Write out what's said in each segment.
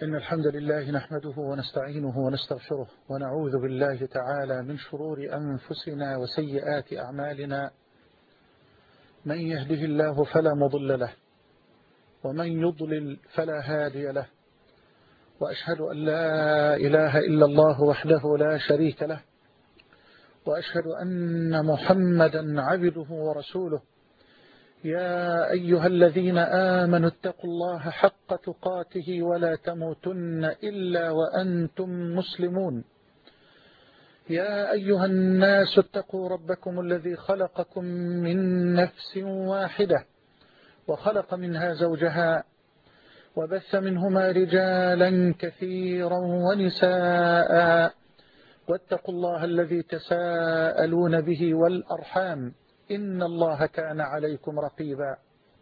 إن الحمد لله نحمده ونستعينه ونستغفره ونعوذ بالله تعالى من شرور أنفسنا وسيئات أعمالنا. من يهده الله فلا مضل له ومن يضلل فلا هادي له، وأشهد أن لا إله إلا الله وحده لا شريك له، وأشهد أن محمدا عبده ورسوله. يا أيها الذين آمنوا اتقوا الله حق تقاته ولا تموتن إلا وأنتم مسلمون. يا أيها الناس اتقوا ربكم الذي خلقكم من نفس واحدة وخلق منها زوجها وبث منهما رجالا كثيرا ونساء، واتقوا الله الذي تساءلون به والأرحام إن الله كان عليكم رقيبا.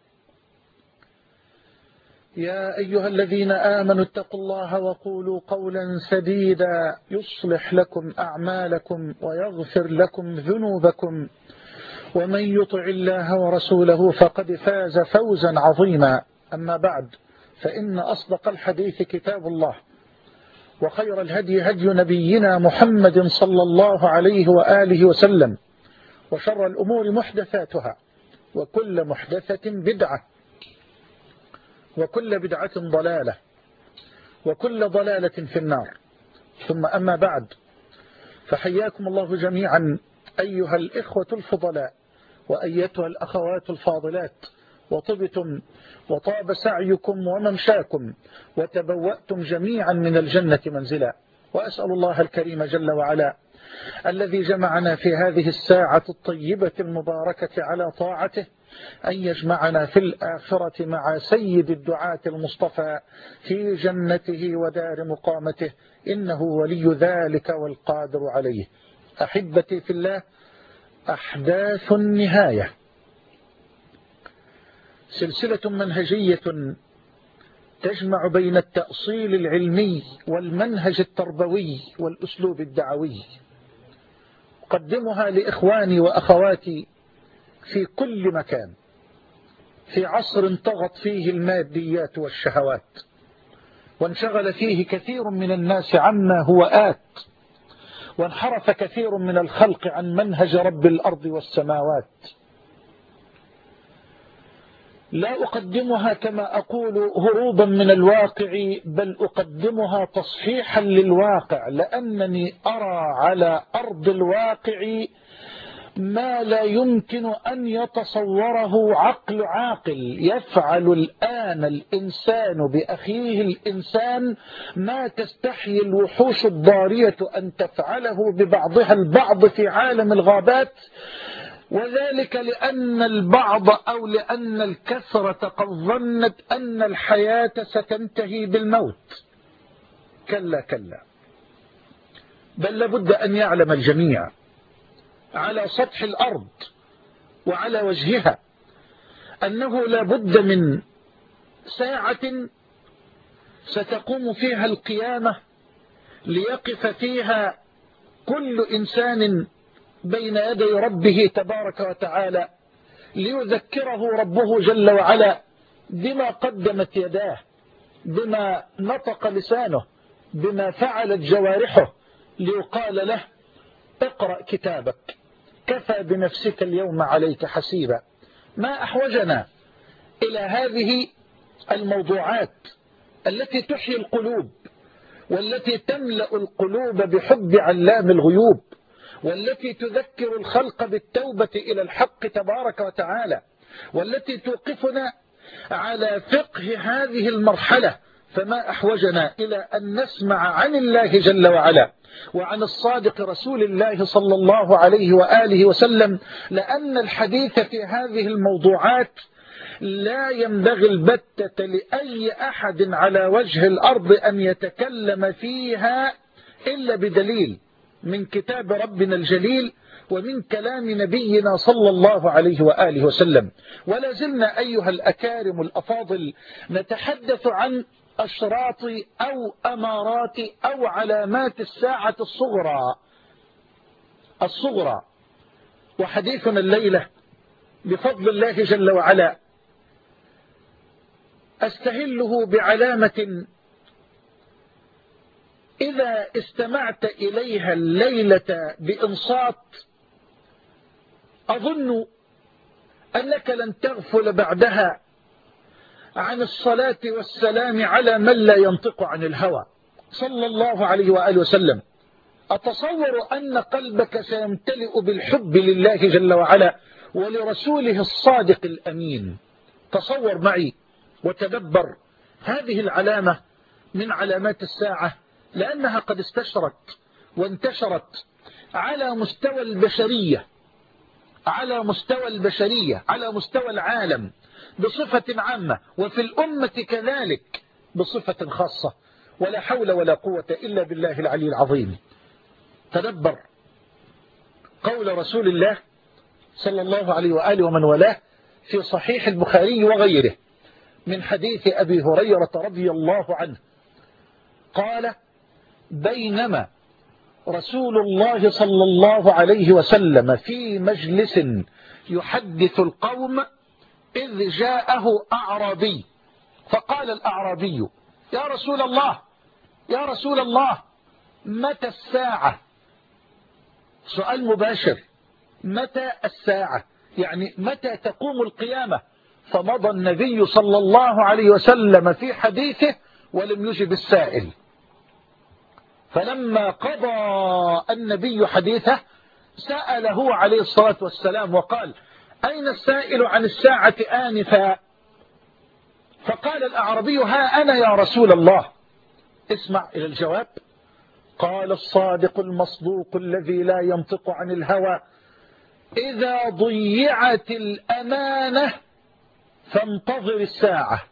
يا أيها الذين آمنوا اتقوا الله وقولوا قولا سديدا يصلح لكم أعمالكم ويغفر لكم ذنوبكم، ومن يطع الله ورسوله فقد فاز فوزا عظيما. أما بعد، فإن أصدق الحديث كتاب الله، وخير الهدي هدي نبينا محمد صلى الله عليه وآله وسلم، وشر الأمور محدثاتها، وكل محدثة بدعة، وكل بدعة ضلالة، وكل ضلالة في النار. ثم أما بعد، فحياكم الله جميعا أيها الإخوة الفضلاء وأيتها الأخوات الفاضلات، وطبتم وطاب سعيكم وممشاكم وتبوأتم جميعا من الجنة منزلا. وأسأل الله الكريم جل وعلا الذي جمعنا في هذه الساعة الطيبة المباركة على طاعته أن يجمعنا في الآخرة مع سيد الدعاة المصطفى في جنته ودار مقامته، إنه ولي ذلك والقادر عليه. أحبتي في الله، أحداث النهاية سلسلة منهجية تجمع بين التأصيل العلمي والمنهج التربوي والأسلوب الدعوي. أقدمها لإخواني وأخواتي في كل مكان، في عصر طغت فيه الماديات والشهوات، وانشغل فيه كثير من الناس عما هو آت، وانحرف كثير من الخلق عن منهج رب الأرض والسماوات. لا أقدمها كما أقول هروبا من الواقع، بل أقدمها تصحيحا للواقع، لأنني أرى على أرض الواقع ما لا يمكن أن يتصوره عقل عاقل. يفعل الآن الإنسان بأخيه الإنسان ما تستحي الوحوش الضارية أن تفعله ببعضها البعض في عالم الغابات، وذلك لأن البعض أو لأن الكثرة قد ظنت أن الحياة ستنتهي بالموت. كلا كلا، بل لابد أن يعلم الجميع على سطح الأرض وعلى وجهها أنه لابد من ساعة ستقوم فيها القيامة، ليقف فيها كل إنسان بين يدي ربه تبارك وتعالى، ليذكره ربه جل وعلا بما قدمت يداه، بما نطق لسانه، بما فعلت جوارحه، ليقال له: اقرأ كتابك كفى بنفسك اليوم عليك حسيبا. ما أحوجنا إلى هذه الموضوعات التي تحيي القلوب، والتي تملأ القلوب بحب علام الغيوب، والتي تذكر الخلق بالتوبة إلى الحق تبارك وتعالى، والتي توقفنا على فقه هذه المرحلة. فما أحوجنا إلى أن نسمع عن الله جل وعلا وعن الصادق رسول الله صلى الله عليه وآله وسلم، لأن الحديث في هذه الموضوعات لا ينبغي البتة لأي أحد على وجه الأرض أن يتكلم فيها إلا بدليل من كتاب ربنا الجليل ومن كلام نبينا صلى الله عليه وآله وسلم. ولا زلنا أيها الأكارم الأفاضل نتحدث عن أشراط أو أمارات أو علامات الساعة الصغرى. وحديثنا الليلة بفضل الله جل وعلا أستهله بعلامة إذا استمعت إليها الليلة بإنصات أظن أنك لن تغفل بعدها عن الصلاة والسلام على من لا ينطق عن الهوى صلى الله عليه وآله وسلم. أتصور أن قلبك سيمتلئ بالحب لله جل وعلا ولرسوله الصادق الأمين. تصور معي وتدبر هذه العلامة من علامات الساعة، لأنها قد استشرت وانتشرت على مستوى البشرية، على مستوى العالم بصفة عامة، وفي الأمة كذلك بصفة خاصة، ولا حول ولا قوة إلا بالله العلي العظيم. تدبر قول رسول الله صلى الله عليه وآله ومن والاه في صحيح البخاري وغيره من حديث أبي هريرة رضي الله عنه قال: بينما رسول الله صلى الله عليه وسلم في مجلس يحدث القوم إذ جاءه أعرابي فقال الأعرابي: يا رسول الله متى الساعة؟ سؤال مباشر، متى الساعة؟ يعني متى تقوم القيامة؟ فمضى النبي صلى الله عليه وسلم في حديثه ولم يجب السائل. فلما قضى النبي حديثه سأله عليه الصلاة والسلام وقال: أين السائل عن الساعة آنفا؟ فقال الأعرابي: ها أنا يا رسول الله. اسمع إلى الجواب. قال الصادق المصدوق الذي لا ينطق عن الهوى: إذا ضيعت الأمانة فانتظر الساعة.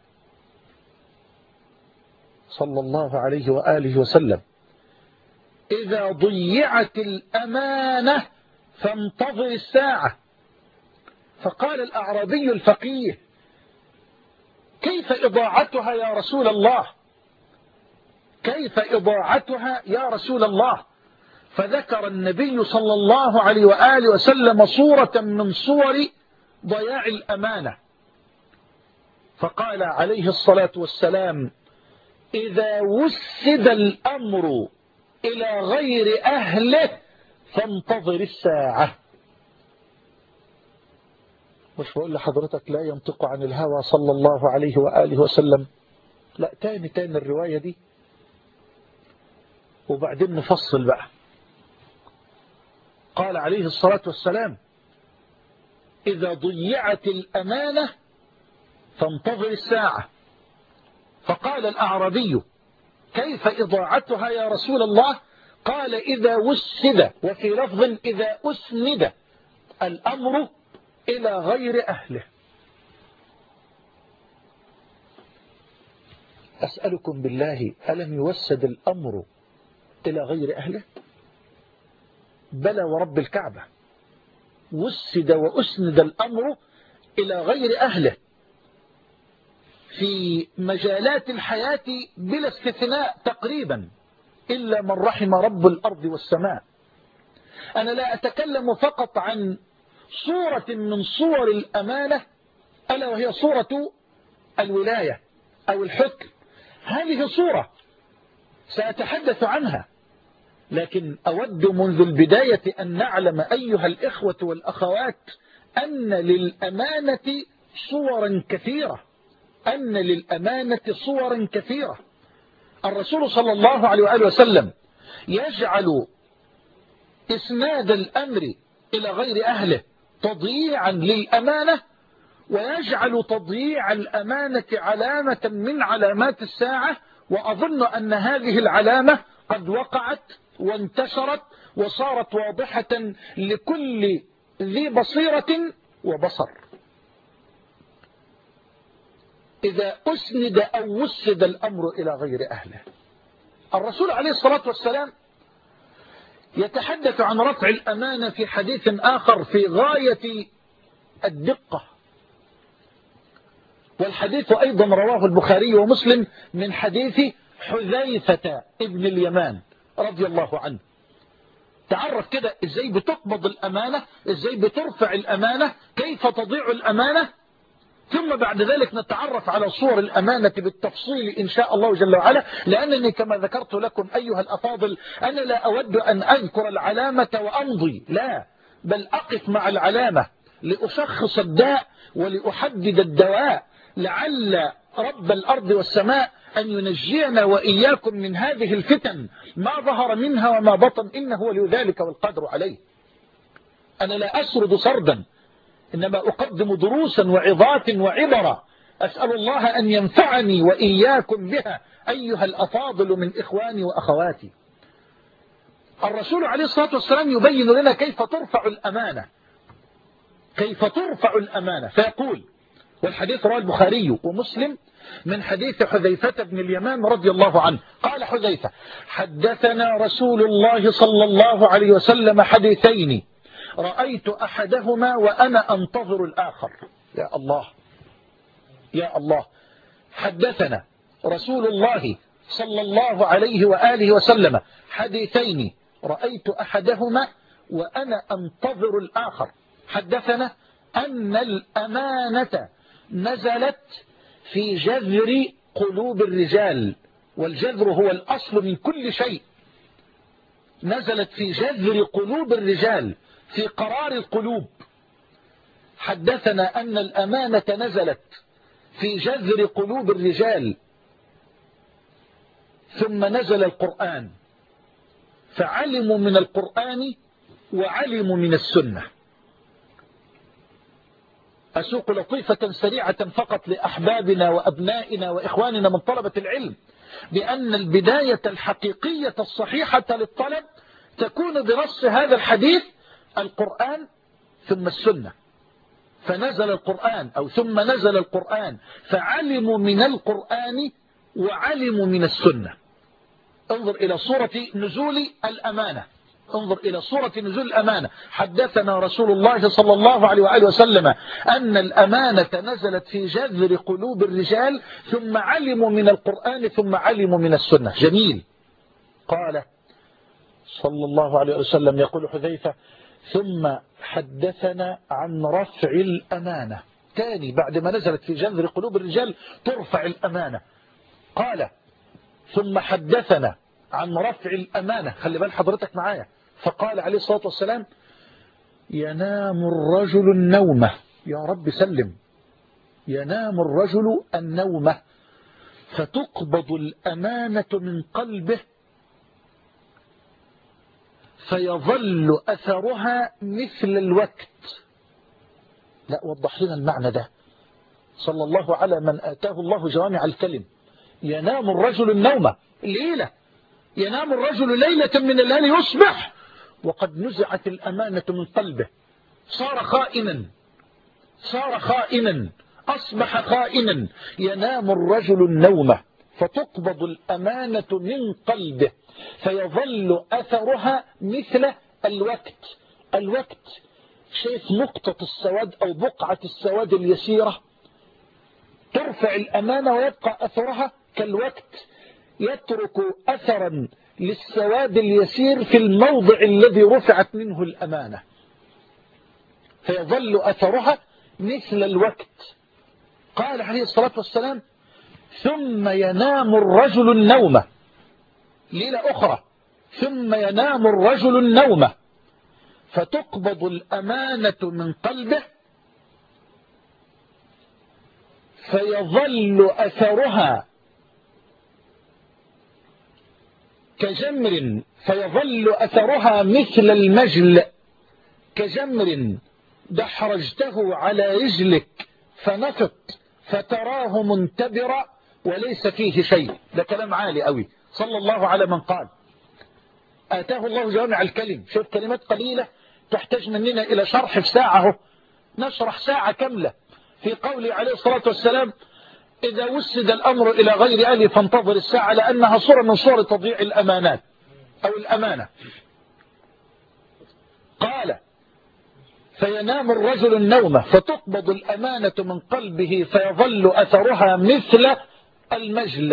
صلى الله عليه وآله وسلم. إذا ضيعت الأمانة فانتظر الساعة. فقال الأعرابي الفقيه: كيف إضاعتها يا رسول الله؟ كيف إضاعتها يا رسول الله؟ فذكر النبي صلى الله عليه وآله وسلم صورة من صور ضياع الأمانة، فقال عليه الصلاة والسلام: إذا وسد الأمر إلى غير أهله فانتظر الساعة. مش بقول لحضرتك لا ينطق عن الهوى صلى الله عليه وآله وسلم؟ لا، تاني الرواية دي وبعدين نفصل بقى. قال عليه الصلاة والسلام: إذا ضيعت الأمانة فانتظر الساعة. فقال الأعرابي: كيف إضاعتها يا رسول الله؟ قال: إذا وسد، وفي لفظ إذا أسند الأمر إلى غير أهله. أسألكم بالله، ألم يوسد الأمر إلى غير أهله؟ بلى ورب الكعبة، وسد وأسند الأمر إلى غير أهله في مجالات الحياة بلا استثناء تقريبا، إلا من رحم رب الأرض والسماء. أنا لا أتكلم فقط عن صورة من صور الأمانة، ألا وهي صورة الولاية أو الحكم. هذه صورة سأتحدث عنها، لكن أود منذ البداية أن نعلم أيها الإخوة والأخوات أن للأمانة صورا كثيرة، الرسول صلى الله عليه وآله وسلم يجعل إسناد الأمر إلى غير أهله تضييعا للأمانة، ويجعل تضييع الأمانة علامة من علامات الساعة. وأظن أن هذه العلامة قد وقعت وانتشرت وصارت واضحة لكل ذي بصيرة وبصر. إذا أسند أو وسد الأمر إلى غير أهله. الرسول عليه الصلاة والسلام يتحدث عن رفع الأمانة في حديث آخر في غاية الدقة، والحديث أيضا رواه البخاري ومسلم من حديث حذيفة ابن اليمان رضي الله عنه. تعرف كده إزاي بتقبض الأمانة، إزاي بترفع الأمانة، كيف تضيع الأمانة. ثم بعد ذلك نتعرف على صور الأمانة بالتفصيل إن شاء الله جل وعلا، لأنني كما ذكرت لكم أيها الأفاضل أنا لا أود أن أذكر العلامة وأمضي، لا، بل أقف مع العلامة لأشخص الداء ولأحدد الدواء، لعل رب الأرض والسماء أن ينجينا وإياكم من هذه الفتن ما ظهر منها وما بطن، إنه ولي ذلك والقدر عليه. أنا لا أسرد سردا، إنما أقدم دروسا وعظات وعبرة أسأل الله أن ينفعني وإياكم بها أيها الأفاضل من إخواني وأخواتي. الرسول عليه الصلاة والسلام يبين لنا كيف ترفع الأمانة، كيف ترفع الأمانة، فيقول، والحديث رواه البخاري ومسلم من حديث حذيفة بن اليمان رضي الله عنه، قال حذيفة: حدثنا رسول الله صلى الله عليه وسلم حديثين رأيت أحدهما وأنا أنتظر الآخر. يا الله يا الله، حدثنا رسول الله صلى الله عليه وآله وسلم حديثين رأيت أحدهما وأنا أنتظر الآخر. حدثنا أن الأمانة نزلت في جذر قلوب الرجال، والجذر هو الأصل من كل شيء، نزلت في جذر قلوب الرجال، في قرار القلوب. حدثنا أن الأمانة نزلت في جذر قلوب الرجال، ثم نزل القرآن فعلموا من القرآن وعلموا من السنة. أسوق لطيفة سريعة فقط لأحبابنا وأبنائنا وإخواننا من طلبة العلم، بأن البداية الحقيقية الصحيحة للطلب تكون بنص هذا الحديث القرآن ثم السنة. فنزل القرآن أو ثم نزل القرآن فعلموا من القرآن وعلموا من السنة. انظر إلى صورة نزول الأمانة، انظر إلى صورة نزول الأمانة. حدثنا رسول الله صلى الله عليه وآله وسلم أن الأمانة نزلت في جذر قلوب الرجال، ثم علموا من القرآن ثم علموا من السنة. جميل. قال صلى الله عليه وسلم، يقول حذيفة: ثم حدثنا عن رفع الأمانة. تاني بعد ما نزلت في جذر قلوب الرجال ترفع الأمانة. قال: ثم حدثنا عن رفع الأمانة. خلي بال حضرتك معايا. فقال عليه الصلاة والسلام: ينام الرجل النومة. يا رب سلم. ينام الرجل النومة فتقبض الأمانة من قلبه فيظل أثرها مثل الوقت. لا، وضح لنا المعنى ده. صلى الله على من آتاه الله جوامع الكلم. ينام الرجل النومة ليلة، ينام الرجل ليلة من الليل يصبح وقد نزعت الأمانة من قلبه، صار خائنا، صار خائنا، أصبح خائنا. ينام الرجل النومة فتقبض الأمانة من قلبه فيظل أثرها مثل الوقت. الوقت، شايف نقطة السواد أو بقعة السواد اليسيرة؟ ترفع الأمانة ويبقى أثرها كالوقت، يترك أثرا للسواد اليسير في الموضع الذي رفعت منه الأمانة، فيظل أثرها مثل الوقت. قال عليه الصلاة والسلام: ثم ينام الرجل النومة. ليلة أخرى: ثم ينام الرجل النومة فتقبض الأمانة من قلبه فيظل أثرها كجمر، فيظل أثرها مثل المجل، كجمر دحرجته على رجلك فنفط فتراه منتبرا وليس فيه شيء. ده كلام عالي قوي. صلى الله على من قال. آتاه الله جوامع الكلم. شوف كلمات قليلة تحتاج مننا إلى شرح في ساعة، نشرح ساعة كاملة في قوله عليه الصلاة والسلام: إذا وسد الأمر إلى غير أهله فانتظر الساعة، لأنها صورة من صور تضييع الأمانات أو الأمانة. قال: فينام الرجل النومة فتقبض الأمانة من قلبه فيظل أثرها مثل المجل،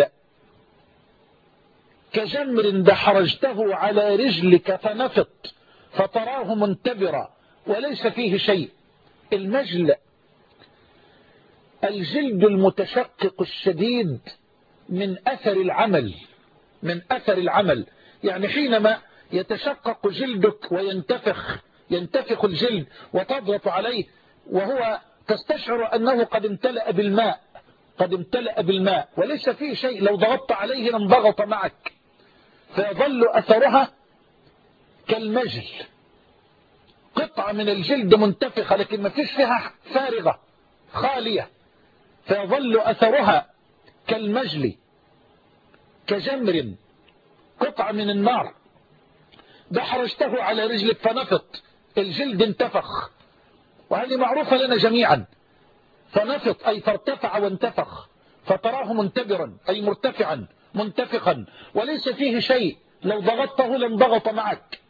كجمر دحرجته على رجلك فنفط فتراه منتبرا وليس فيه شيء. المجل الجلد المتشقق الشديد من أثر العمل، من أثر العمل. يعني حينما يتشقق جلدك ينتفخ الجلد وتضغط عليه وهو تستشعر أنه قد امتلأ بالماء وليس فيه شيء، لو ضغطت عليه لانضغط معك، فيظل أثرها كالمجل، قطعة من الجلد منتفخة لكن ما فيش فيها فارغة خالية، فيظل أثرها كالمجل كجمر، قطعة من النار. دحرجته على رجلك فنفط، الجلد انتفخ، وهذه معروفة لنا جميعا. فنفط أي فارتفع وانتفخ، فتراه منتبرا أي مرتفعا منتفخا وليس فيه شيء، لو ضغطته لانضغط معك.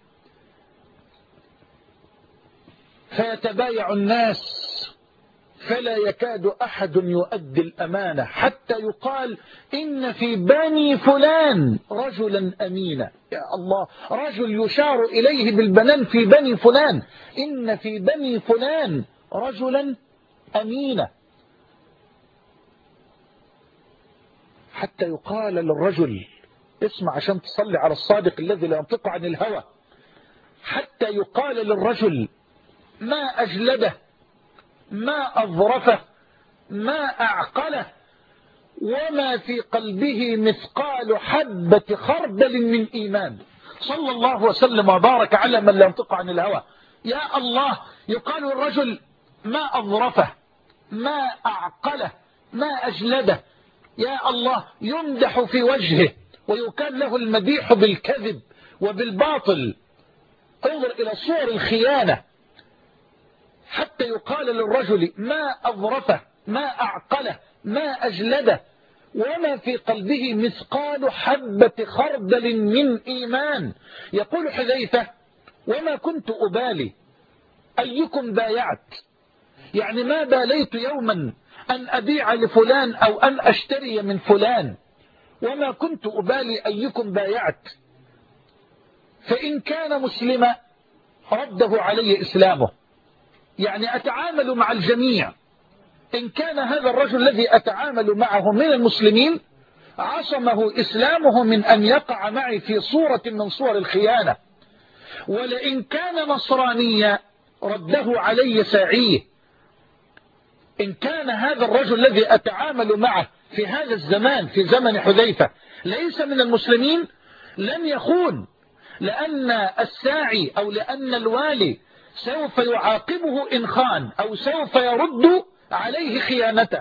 فيتبايع الناس فلا يكاد أحد يؤدي الأمانة، حتى يقال إن في بني فلان رجلا أمينا. يا الله، رجل يشار إليه بالبنان في بني فلان، إن في بني فلان رجلا أمينا. حتى يقال للرجل، اسمع عشان تصلي على الصادق الذي لا ينطق عن الهوى، حتى يقال للرجل ما أجلده، ما أظرفه، ما أعقله، وما في قلبه مثقال حبة خردل من إيمان. صلى الله وسلم وبارك على من لا ينطق عن الهوى. يا الله، يقال للرجل ما أظرفه، ما أعقله، ما أجلده. يا الله، يمدح في وجهه ويكان له المديح بالكذب وبالباطل. انظر إلى صور الخيانة. حتى يقال للرجل ما أظرفه، ما أعقله، ما أجلده، وما في قلبه مثقال حبة خردل من إيمان. يقول حذيفة وما كنت أبالي أيكم بايعت، يعني ما باليت يوما أن أبيع لفلان أو أن أشتري من فلان، وما كنت أبالي أيكم بايعت، فإن كان مسلما رده علي إسلامه. يعني أتعامل مع الجميع، إن كان هذا الرجل الذي أتعامل معه من المسلمين عصمه إسلامه من أن يقع معي في صورة من صور الخيانة، ولئن كان نصرانيا رده علي ساعيه. إن كان هذا الرجل الذي أتعامل معه في هذا الزمان، في زمن حذيفة، ليس من المسلمين لن يخون، لأن الساعي أو لأن الوالي سوف يعاقبه إن خان، أو سوف يرد عليه خيانته.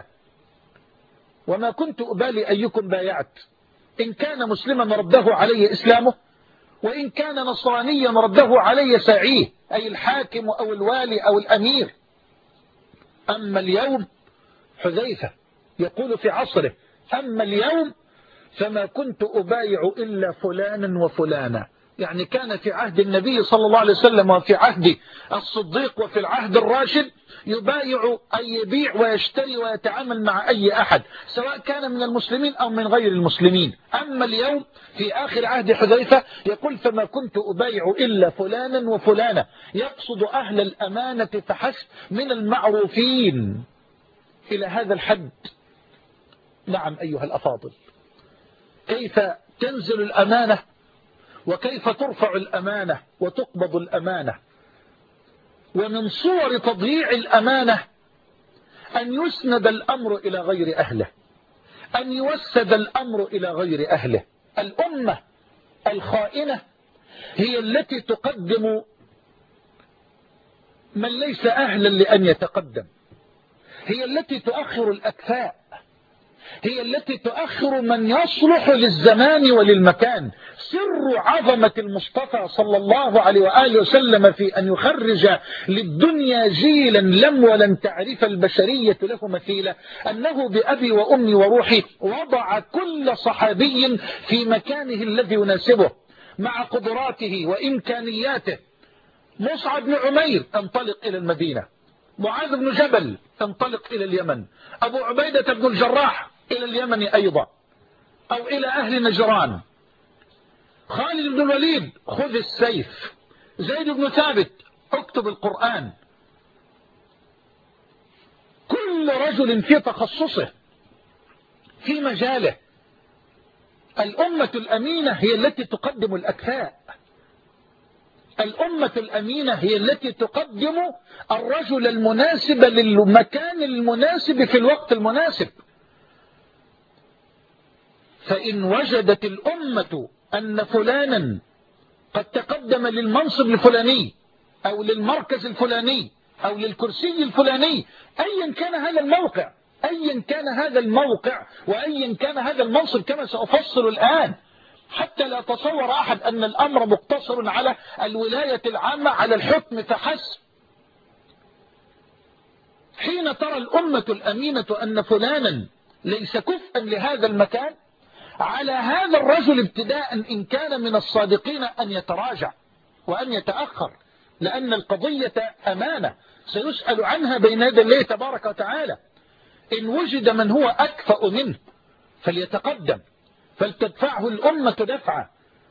وما كنت أبالي أيكم بايعت، إن كان مسلما رده علي إسلامه، وإن كان نصرانيا رده علي ساعيه، أي الحاكم أو الوالي أو الأمير. أما اليوم، حذيفة يقول في عصره أما اليوم فما كنت أبايع إلا فلانا وفلانا. يعني كان في عهد النبي صلى الله عليه وسلم وفي عهد الصديق وفي العهد الراشد يبايع أي يبيع ويشتري ويتعامل مع أي أحد، سواء كان من المسلمين أو من غير المسلمين. أما اليوم في آخر عهد حذيفة يقول فما كنت أبايع إلا فلانا وفلانا، يقصد أهل الأمانة فحسب من المعروفين إلى هذا الحد. نعم أيها الأفاضل، كيف تنزل الأمانة وكيف ترفع الأمانة وتقبض الأمانة. ومن صور تضييع الأمانة أن يسند الأمر إلى غير أهله، أن يوسد الأمر إلى غير أهله. الأمة الخائنة هي التي تقدم من ليس أهلا لأن يتقدم، هي التي تؤخر الأكفاء، هي التي تؤخر من يصلح للزمان وللمكان. سر عظمة المصطفى صلى الله عليه وآله وسلم في أن يخرج للدنيا جيلا لم ولن تعرف البشرية له مثيلة، أنه بأبي وأمي وروحي وضع كل صحابي في مكانه الذي يناسبه مع قدراته وإمكانياته. مصعب بن عمير انطلق إلى المدينة، معاذ بن جبل انطلق إلى اليمن، أبو عبيدة بن الجراح إلى اليمن أيضا أو إلى أهل نجران، خالد بن الوليد خذ السيف، زيد بن ثابت اكتب القرآن. كل كل رجل في تخصصه في مجاله. الأمة الأمينة هي التي تقدم الأكفاء، الأمة الأمينة هي التي تقدم الرجل المناسب للمكان المناسب في الوقت المناسب. فإن وجدت الأمة أن فلانا قد تقدم للمنصب الفلاني أو للمركز الفلاني أو للكرسي الفلاني، أيا كان هذا الموقع، أيا كان هذا الموقع وأيا كان هذا المنصب، كما سأفصل الآن، حتى لا تصور أحد أن الأمر مقتصر على الولاية العامة، على الحكم فحسب. حين ترى الأمة الأمينة أن فلانا ليس كفءا لهذا المكان، على هذا الرجل ابتداء إن كان من الصادقين أن يتراجع وأن يتأخر، لأن القضية أمانة سيسأل عنها بين يدي الله تبارك وتعالى. إن وجد من هو أكفأ منه فليتقدم، فلتدفعه الأمة دفعة.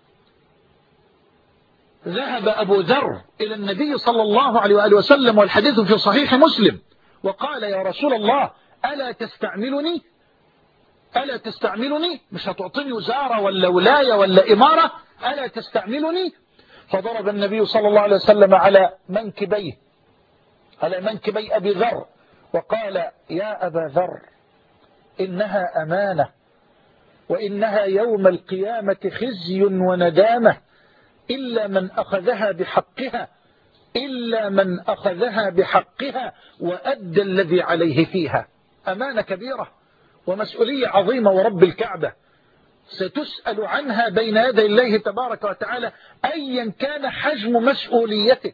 ذهب أبو ذر إلى النبي صلى الله عليه وآله وسلم، والحديث في صحيح مسلم، وقال: يا رسول الله، ألا تستعملني؟ ألا تستعملني؟ مش هتعطيني وزارة ولا ولاية ولا إمارة؟ ألا تستعملني؟ فضرب النبي صلى الله عليه وسلم على منكبي أبي ذر وقال: يا أبا ذر، إنها أمانة، وإنها يوم القيامة خزي وندامة، إلا من أخذها بحقها وأدى الذي عليه فيها. أمانة كبيرة ومسؤولية عظيمة، ورب الكعبة ستسأل عنها بين يدي الله تبارك وتعالى، أيا كان حجم مسؤوليتك،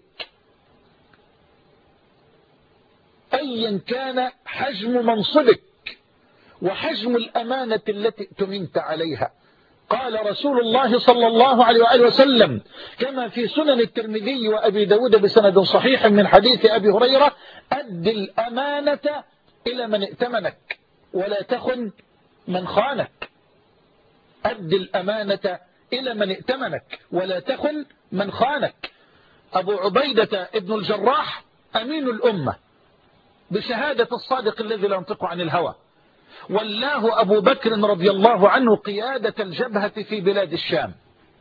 أيا كان حجم منصبك وحجم الأمانة التي اؤتمنت عليها. قال رسول الله صلى الله عليه وآله وسلم كما في سنن الترمذي وأبي داود بسند صحيح من حديث أبي هريرة: أد الأمانة إلى من ائتمنك ولا تخن من خانك. أد الأمانة إلى من ائتمنك ولا تخن من خانك. أبو عبيدة ابن الجراح أمين الأمة بشهادة الصادق الذي لا ينطق عن الهوى، والله أبو بكر رضي الله عنه قيادة الجبهة في بلاد الشام.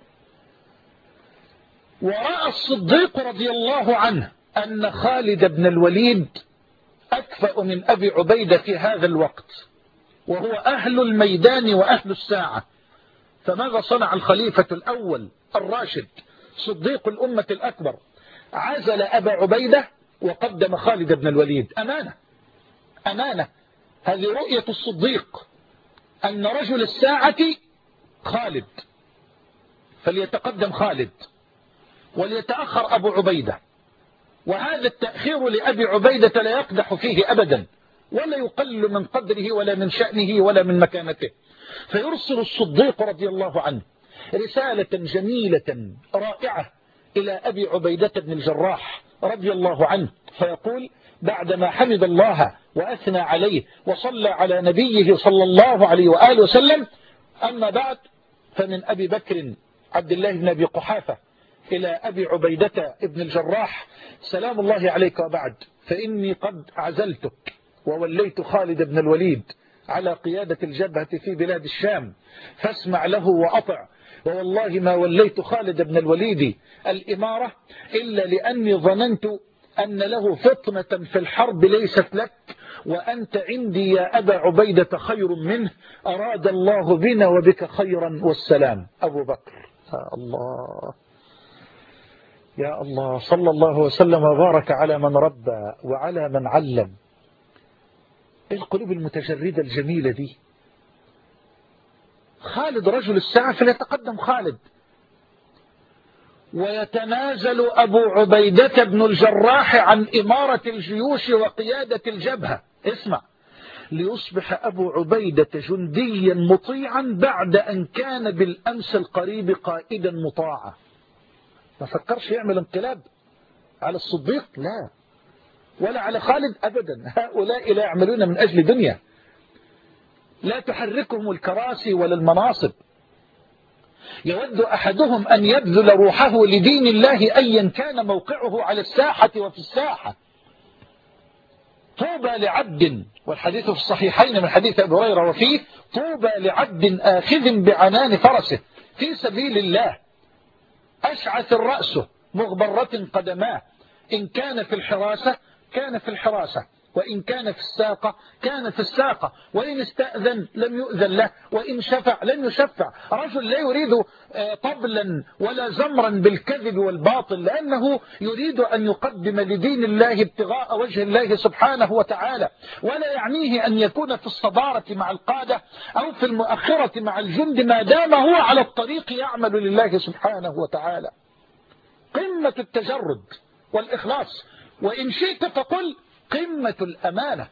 ورأى الصديق رضي الله عنه أن خالد بن الوليد أكفأ من أبي عبيدة في هذا الوقت، وهو أهل الميدان وأهل الساعة. فماذا صنع الخليفة الأول الراشد صديق الأمة الأكبر؟ عزل أبا عبيدة وقدم خالد بن الوليد. أمانة. هذه رؤية الصديق، أن رجل الساعة خالد، فليتقدم خالد وليتأخر أبو عبيدة. وهذا التأخير لأبي عبيدة لا يقدح فيه أبدا، ولا يقل من قدره ولا من شأنه ولا من مكانته. فيرسل الصديق رضي الله عنه رسالة جميلة رائعة إلى أبي عبيدة بن الجراح رضي الله عنه، فيقول بعدما حمد الله وأثنى عليه وصلى على نبيه صلى الله عليه وآله وسلم: أما بعد، فمن أبي بكر عبد الله بن أبي قحافة إلى أبي عبيدة بن الجراح: سلام الله عليك، وبعد، فإني قد عزلتك ووليت خالد بن الوليد على قيادة الجبهة في بلاد الشام، فاسمع له وأطع. ووالله ما وليت خالد بن الوليد الإمارة إلا لأني ظننت أن له فطنة في الحرب ليست لك، وأنت عندي يا أبا عبيدة خير منه، أراد الله بنا وبك خيرا، والسلام. أبو بكر. يا الله، يا الله، صلى الله وسلم وبارك على من ربى وعلى من علم. القلوب المتجردة الجميلة دي. خالد رجل الساعة، فليتقدم خالد، ويتنازل أبو عبيدة بن الجراح عن إمارة الجيوش وقيادة الجبهة. اسمع، ليصبح أبو عبيدة جنديا مطيعا بعد أن كان بالأمس القريب قائدا مطاعا. ما فكرش يعمل انقلاب على الصديق، لا، ولا على خالد أبدا. هؤلاء لا يعملون من أجل دنيا، لا تحركهم الكراسي ولا المناصب. يود أحدهم أن يبذل روحه لدين الله أيا كان موقعه على الساحة وفي الساحة. طوبى لعبد، والحديث في الصحيحين من حديث أبي هريرة وفيه: طوبى لعبد آخذ بعنان فرسه في سبيل الله، أشعث الرأس مغبرة قدماه، إن كان في الحراسة كان في الحراسة، وإن كان في الساقة كان في الساقة، وإن استأذن لم يؤذن له، وإن شفع لم يشفع. رجل لا يريد طبلا ولا زمرا بالكذب والباطل، لأنه يريد أن يقدم لدين الله ابتغاء وجه الله سبحانه وتعالى، ولا يعنيه أن يكون في الصدارة مع القادة أو في المؤخرة مع الجند، ما دام هو على الطريق يعمل لله سبحانه وتعالى. قمة التجرد والإخلاص، وإن شئت فقل قمة الأمانة.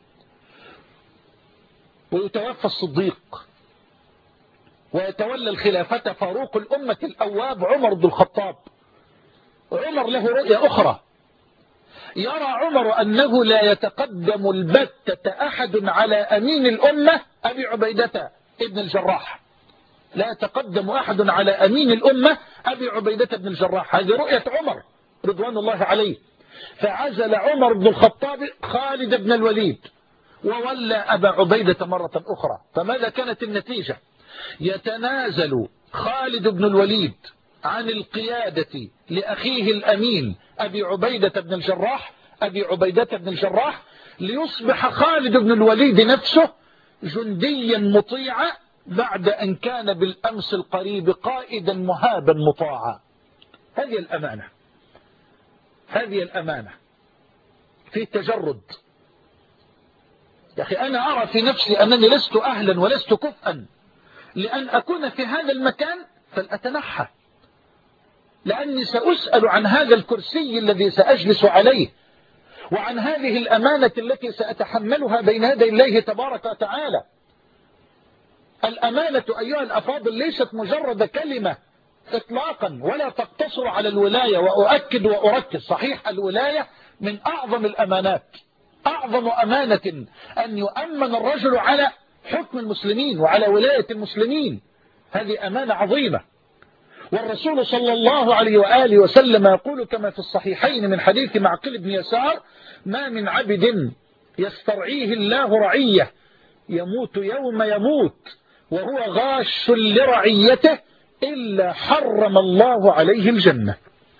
ويتوفى الصديق ويتولى الخلافة فاروق الأمة الأواب عمر بن الخطاب. عمر له رؤية أخرى، يرى عمر أنه لا يتقدم البتة أحد على أمين الأمة أبي عبيدة ابن الجراح، لا يتقدم أحد على أمين الأمة أبي عبيدة بن الجراح. هذه رؤية عمر رضوان الله عليه. فعزل عمر بن الخطاب خالد بن الوليد وولى أبا عبيدة مرة أخرى. فماذا كانت النتيجة؟ يتنازل خالد بن الوليد عن القيادة لأخيه الأمين أبي عبيدة بن الجراح ليصبح خالد بن الوليد نفسه جنديا مطيعا، بعد أن كان بالأمس القريب قائدا مهابا مطاعا. هذه الأمانة، هذه الأمانة في التجرد. يا أخي أنا أرى في نفسي أنني لست أهلا ولست كفءا لأن أكون في هذا المكان، فلأتنحى، لأني سأسأل عن هذا الكرسي الذي سأجلس عليه، وعن هذه الأمانة التي سأتحملها بين يدي الله تبارك وتعالى. الأمانة أيها الأفاضل ليست مجرد كلمة إطلاقا، ولا تقتصر على الولاية. وأؤكد وأركز، صحيح الولاية من أعظم الأمانات، أعظم أمانة أن يؤمن الرجل على حكم المسلمين وعلى ولاية المسلمين، هذه أمانة عظيمة. والرسول صلى الله عليه وآله وسلم يقول كما في الصحيحين من حديث معقل بن يسار: ما من عبد يسترعيه الله رعية يموت يوم يموت وهو غاش لرعيته إلا حرم الله عليه الجنة.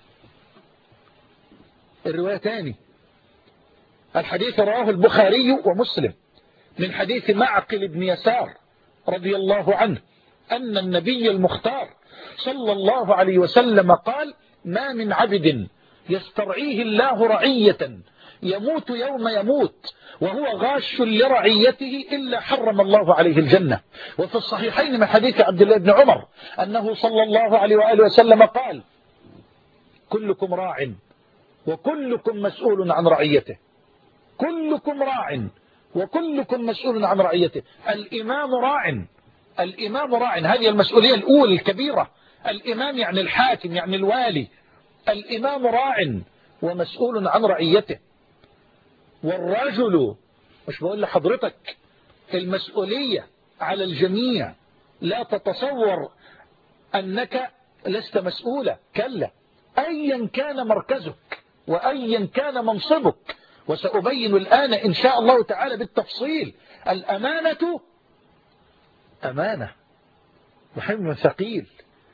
الرواية تاني، الحديث رواه البخاري ومسلم من حديث معقل بن يسار رضي الله عنه أن النبي المختار صلى الله عليه وسلم قال: ما من عبد يسترعيه الله رعية يموت يوم يموت وهو غاش لرعيته إلا حرم الله عليه الجنة. وفي الصحيحين من حديث عبد الله بن عمر أنه صلى الله عليه وآله وسلم قال: كلكم راع وكلكم مسؤول عن رعيته، كلكم راع وكلكم مسؤول عن رعيته. الإمام راع، الإمام راع، هذه المسؤولية الأولى الكبيرة. الإمام يعني الحاكم، يعني الوالي. الإمام راع ومسؤول عن رعيته. والرجل، مش بقول لحضرتك المسؤولية على الجميع، لا تتصور أنك لست مسؤولا، كلا، أيا كان مركزك وأيا كان منصبك. وسأبين الآن إن شاء الله تعالى بالتفصيل. الأمانة أمانة وحمل ثقيل.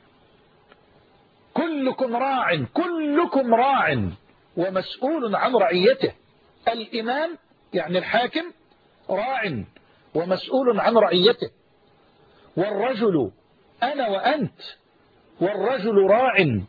كلكم راع، كلكم راع ومسؤول عن رعيته. الإمام يعني الحاكم راع ومسؤول عن رعيته. والرجل أنا وأنت، والرجل راع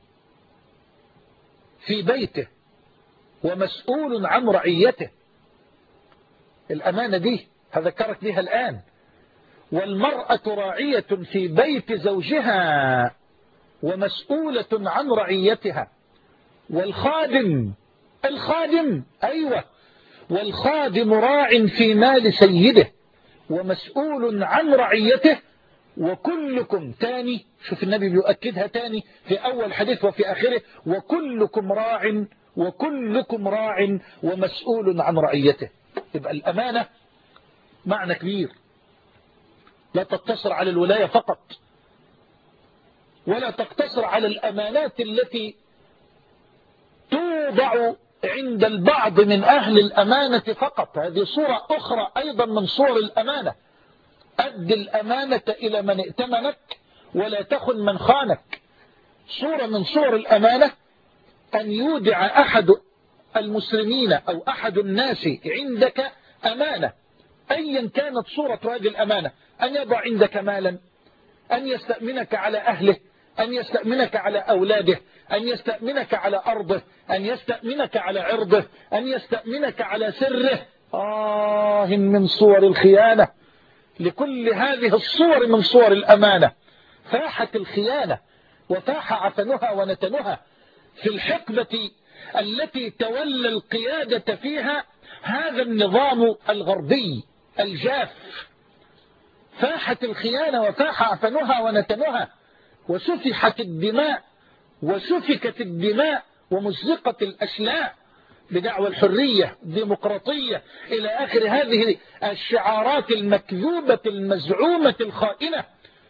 في بيته ومسؤول عن رعيته. الأمانة دي هذكرك بها الآن. والمرأة راعية في بيت زوجها ومسؤولة عن رعيتها. والخادم، الخادم أيوة، والخادم راع في مال سيده ومسؤول عن رعيته. وكلكم تاني، شوف النبي بيؤكدها تاني في أول حديث وفي آخره: وكلكم راع وكلكم راع ومسؤول عن رعيته. يبقى الأمانة معنى كبير، لا تقتصر على الولاية فقط، ولا تقتصر على الأمانات التي توضع عند البعض من أهل الأمانة فقط. هذه صورة أخرى أيضا من صور الأمانة. أد الأمانة إلى من ائتمنك ولا تخن من خانك. صورة من صور الأمانة أن يودع أحد المسلمين أو أحد الناس عندك أمانة، أيا كانت صورة هذه الأمانة، أن يضع عندك مالا، أن يستأمنك على أهله، أن يستأمنك على أولاده، أن يستأمنك على أرضه، أن يستأمنك على عرضه، أن يستأمنك على سره. من صور الخيانة. لكل هذه الصور من صور الأمانة. فاحت الخيانة وفاح عفنها ونتنها في الحقبة التي تولى القيادة فيها هذا النظام الغربي الجاف. فاحت الخيانة وفاح عفنها ونتنها، وسفحت الدماء وسفكت الدماء ومزقت الأشلاء بدعوى الحرية الديمقراطية إلى آخر هذه الشعارات المكذوبة المزعومة الخائنة.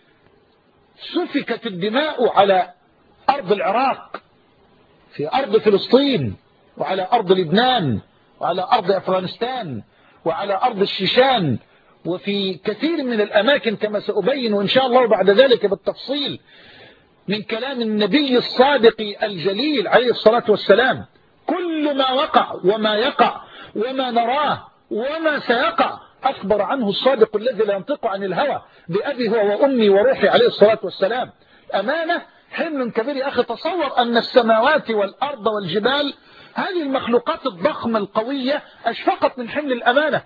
سفكت الدماء على أرض العراق، في أرض فلسطين، وعلى أرض لبنان، وعلى أرض أفغانستان، وعلى أرض الشيشان، وفي كثير من الأماكن كما سأبين إن شاء الله بعد ذلك بالتفصيل من كلام النبي الصادق الجليل عليه الصلاة والسلام. كل ما وقع وما يقع وما نراه وما سيقع أخبر عنه الصادق الذي لا ينطق عن الهوى بأبي هو وأمي وروحي عليه الصلاة والسلام. أمانة حمل كبير يا أخي. تصور أن السماوات والأرض والجبال، هذه المخلوقات الضخمة القوية، أشفقت من حمل الأمانة.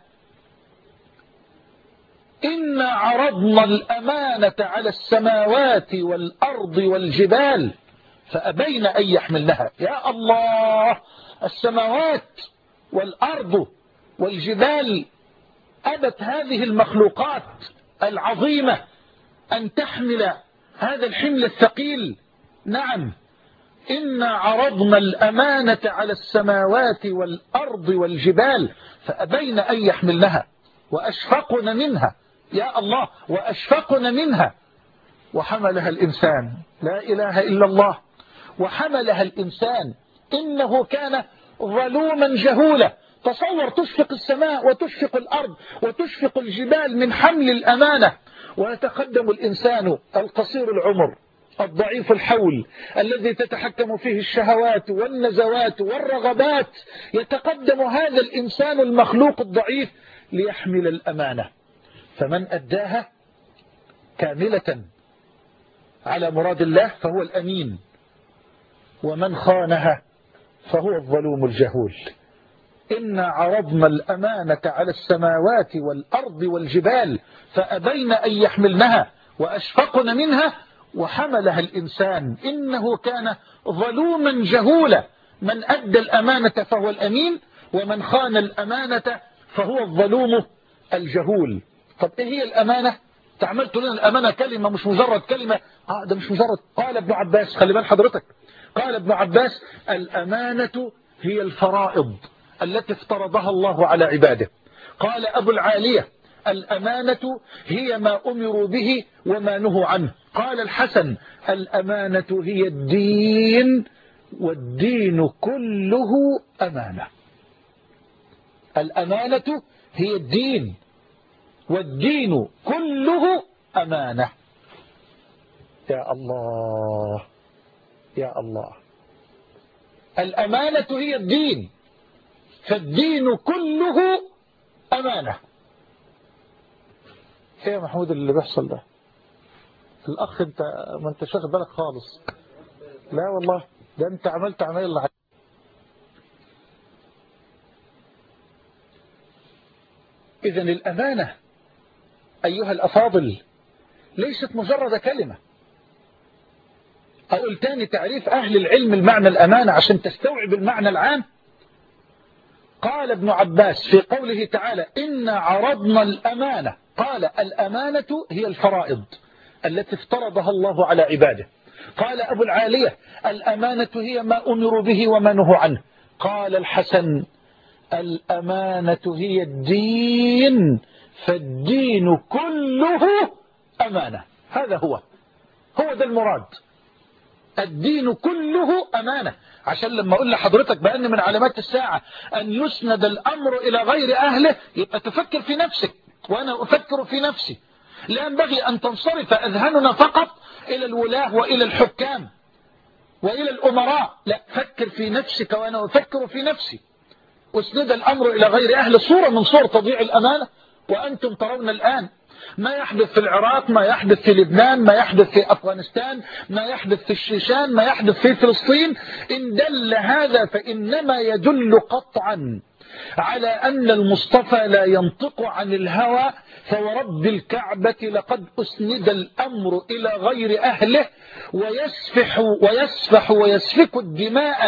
إنا عرضنا الأمانة على السماوات والأرض والجبال فأبين أن يحملنها. يا الله، السماوات والأرض والجبال أبت هذه المخلوقات العظيمة أن تحمل هذا الحمل الثقيل. نعم، إنا عرضنا الأمانة على السماوات والأرض والجبال فأبين أن يحملنها وأشفقن منها. يا الله، وأشفقن منها وحملها الإنسان. لا إله إلا الله. وحملها الإنسان إنه كان ظلوما جهولا. تصور تشفق السماء وتشفق الأرض وتشفق الجبال من حمل الأمانة، ويتقدم الإنسان القصير العمر الضعيف الحول الذي تتحكم فيه الشهوات والنزوات والرغبات. يتقدم هذا الإنسان المخلوق الضعيف ليحمل الأمانة، فمن أداها كاملة على مراد الله فهو الأمين، ومن خانها فهو الظلوم الجهول. إنا عرضنا الأمانة على السماوات والأرض والجبال فأبين أن يحملنها وأشفقن منها وحملها الإنسان إنه كان ظلوما جهولا. من أدى الأمانة فهو الأمين، ومن خان الأمانة فهو الظلوم الجهول. طب إيه هي الأمانة؟ تعملت لنا الأمانة كلمة، مش مجرد كلمة. ده مش مجرد. قال ابن عباس، خلي بال حضرتك، قال ابن عباس: الأمانة هي الفرائض التي افترضها الله على عباده. قال أبو العالية: الأمانة هي ما أمروا به وما نهوا عنه. قال الحسن: الأمانة هي الدين، والدين كله أمانة. الأمانة هي الدين، والدين كله أمانة. يا الله يا الله. الأمانة هي الدين، فالدين كله أمانة. ايه يا محمود اللي بيحصل ده؟ الأخ انت ما انتش واخد بالك خالص. لا والله، ده انت عملت عمايل الله. إذن الأمانة أيها الأفاضل ليست مجرد كلمة. أقول تاني تعريف أهل العلم المعنى الأمانة عشان تستوعب المعنى العام. قال ابن عباس في قوله تعالى: إنا عرضنا الأمانة، قال: الأمانة هي الفرائض التي افترضها الله على عباده. قال أبو العالية: الأمانة هي ما أمروا به وما نهوا عنه. قال الحسن: الأمانة هي الدين، فالدين كله أمانة. هذا هو ده المراد. الدين كله أمانة. عشان لما أقول لحضرتك بأن من علامات الساعة أن يسند الأمر إلى غير أهله، يبقى تفكر في نفسك وأنا أفكر في نفسي. لا ينبغي أن تنصرف أذهاننا فقط إلى الولاة وإلى الحكام وإلى الأمراء، لا، فكر في نفسك وأنا أفكر في نفسي. أسند الأمر إلى غير أهل، صورة من صور تضييع الأمانة. وأنتم ترون الآن ما يحدث في العراق، ما يحدث في لبنان، ما يحدث في أفغانستان، ما يحدث في الشيشان، ما يحدث في فلسطين. إن دل هذا فإنما يدل قطعا على أن المصطفى لا ينطق عن الهوى. فورب الكعبة لقد أسند الأمر إلى غير أهله، ويسفك الدماء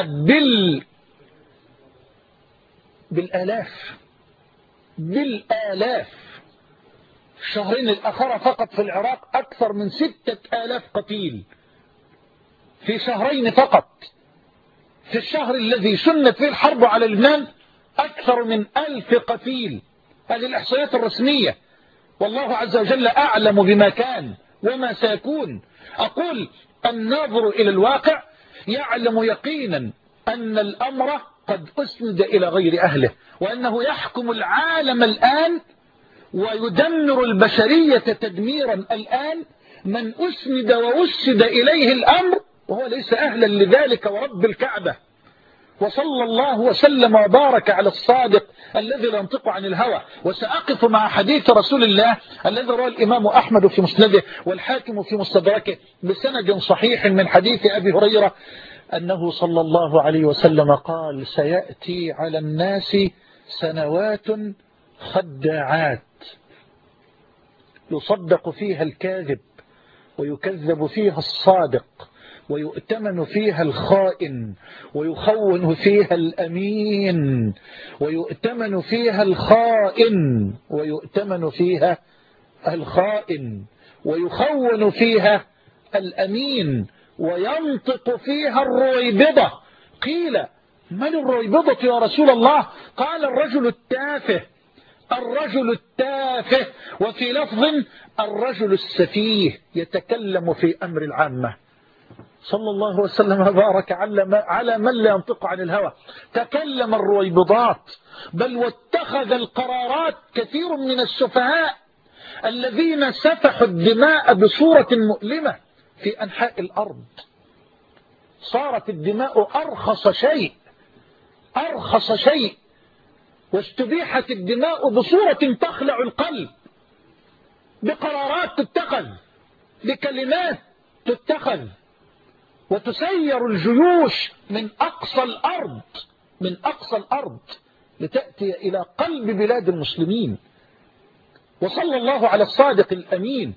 بالآلاف. الشهرين الأخرى فقط في العراق أكثر من 6000 قتيل في شهرين فقط. في الشهر الذي سنت فيه الحرب على لبنان أكثر من 1000 قتيل. هذه الإحصائيات الرسمية، والله عز وجل أعلم بما كان وما سيكون. أقول الناظر إلى الواقع يعلم يقينا أن الأمر قد أسند إلى غير أهله، وأنه يحكم العالم الآن ويدمر البشرية تدميرا الآن من أسند وأسد إليه الأمر وهو ليس أهلا لذلك. ورب الكعبة، وصلى الله وسلم وبارك على الصادق الذي لا ينطق عن الهوى. وسأقف مع حديث رسول الله الذي رواه الإمام أحمد في مسنده والحاكم في مستدركه بسند صحيح من حديث أبي هريرة أنه صلى الله عليه وسلم قال: سيأتي على الناس سنوات خداعات يصدق فيها الكاذب ويكذب فيها الصادق ويؤتمن فيها الخائن ويخون فيها الأمين ويؤتمن فيها الخائن ويؤتمن فيها الخائن ويخون فيها الأمين وينطق فيها الرويبضة. قيل: من الرويبضة يا رسول الله؟ قال: الرجل التافه. الرجل التافه، وفي لفظ الرجل السفيه يتكلم في أمر العامة. صلى الله وسلم وبارك على من لا ينطق عن الهوى. تكلم الرويبضات، بل واتخذ القرارات كثير من السفهاء الذين سفحوا الدماء بصورة مؤلمة في أنحاء الأرض. صارت الدماء أرخص شيء، واستبيحت الدماء بصورة تخلع القلب، بقرارات تتخذ، بكلمات تتخذ، وتسير الجيوش من أقصى الأرض لتأتي إلى قلب بلاد المسلمين. وصلى الله على الصادق الأمين.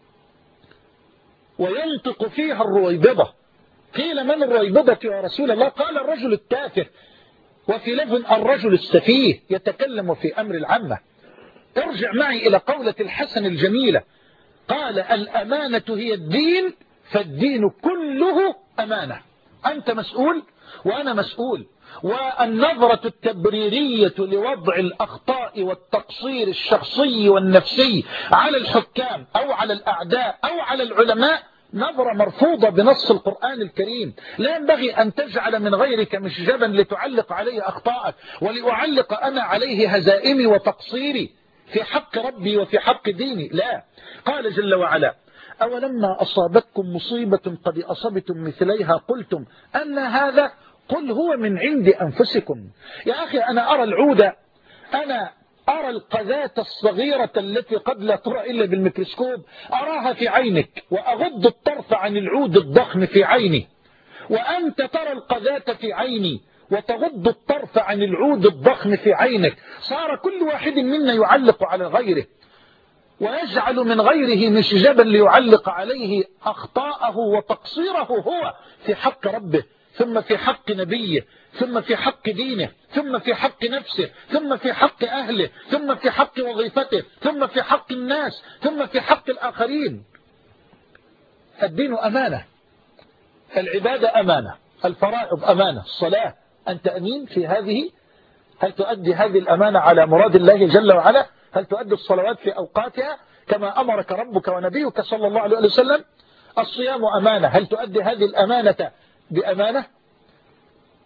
وينطق فيها الرويبضة. قيل: من الرويبضة يا رسول الله؟ قال: الرجل التافه، وفي لفظ الرجل السفيه يتكلم في أمر العامة. ارجع معي إلى قولة الحسن الجميلة، قال: الأمانة هي الدين، فالدين كله أمانة. أنت مسؤول وأنا مسؤول. والنظرة التبريرية لوضع الأخطاء والتقصير الشخصي والنفسي على الحكام أو على الأعداء أو على العلماء نظرة مرفوضة بنص القرآن الكريم. لا ينبغي أن تجعل من غيرك مشجبا لتعلق عليه أخطاءك ولأعلق أنا عليه هزائمي وتقصيري في حق ربي وفي حق ديني. لا. قال جل وعلا: أولما أصابتكم مصيبة قد أصبتم مثليها قلتم أن هذا؟ قل هو من عند أنفسكم. يا أخي، أنا أرى العودة، أنا أرى القذاة الصغيرة التي قد لا ترى إلا بالميكروسكوب، أراها في عينك، وأغض الطرف عن العود الضخم في عيني، وأنت ترى القذاة في عيني وتغض الطرف عن العود الضخم في عينك. صار كل واحد منا يعلق على غيره ويجعل من غيره مشجبا ليعلق عليه أخطاءه وتقصيره هو في حق ربه، ثم في حق نبيه، ثم في حق دينه، ثم في حق نفسه، ثم في حق أهله، ثم في حق وظيفته، ثم في حق الناس، ثم في حق الآخرين. الدين أمانة، العبادة أمانة، الفرائض أمانة، الصلاة أنت أمين في هذه. هل تؤدي هذه الأمانة على مراد الله جل وعلا؟ هل تؤدي الصلوات في أوقاتها كما أمرك ربك ونبيك صلى الله عليه وسلم؟ الصيام أمانة، هل تؤدي هذه الأمانة بأمانة؟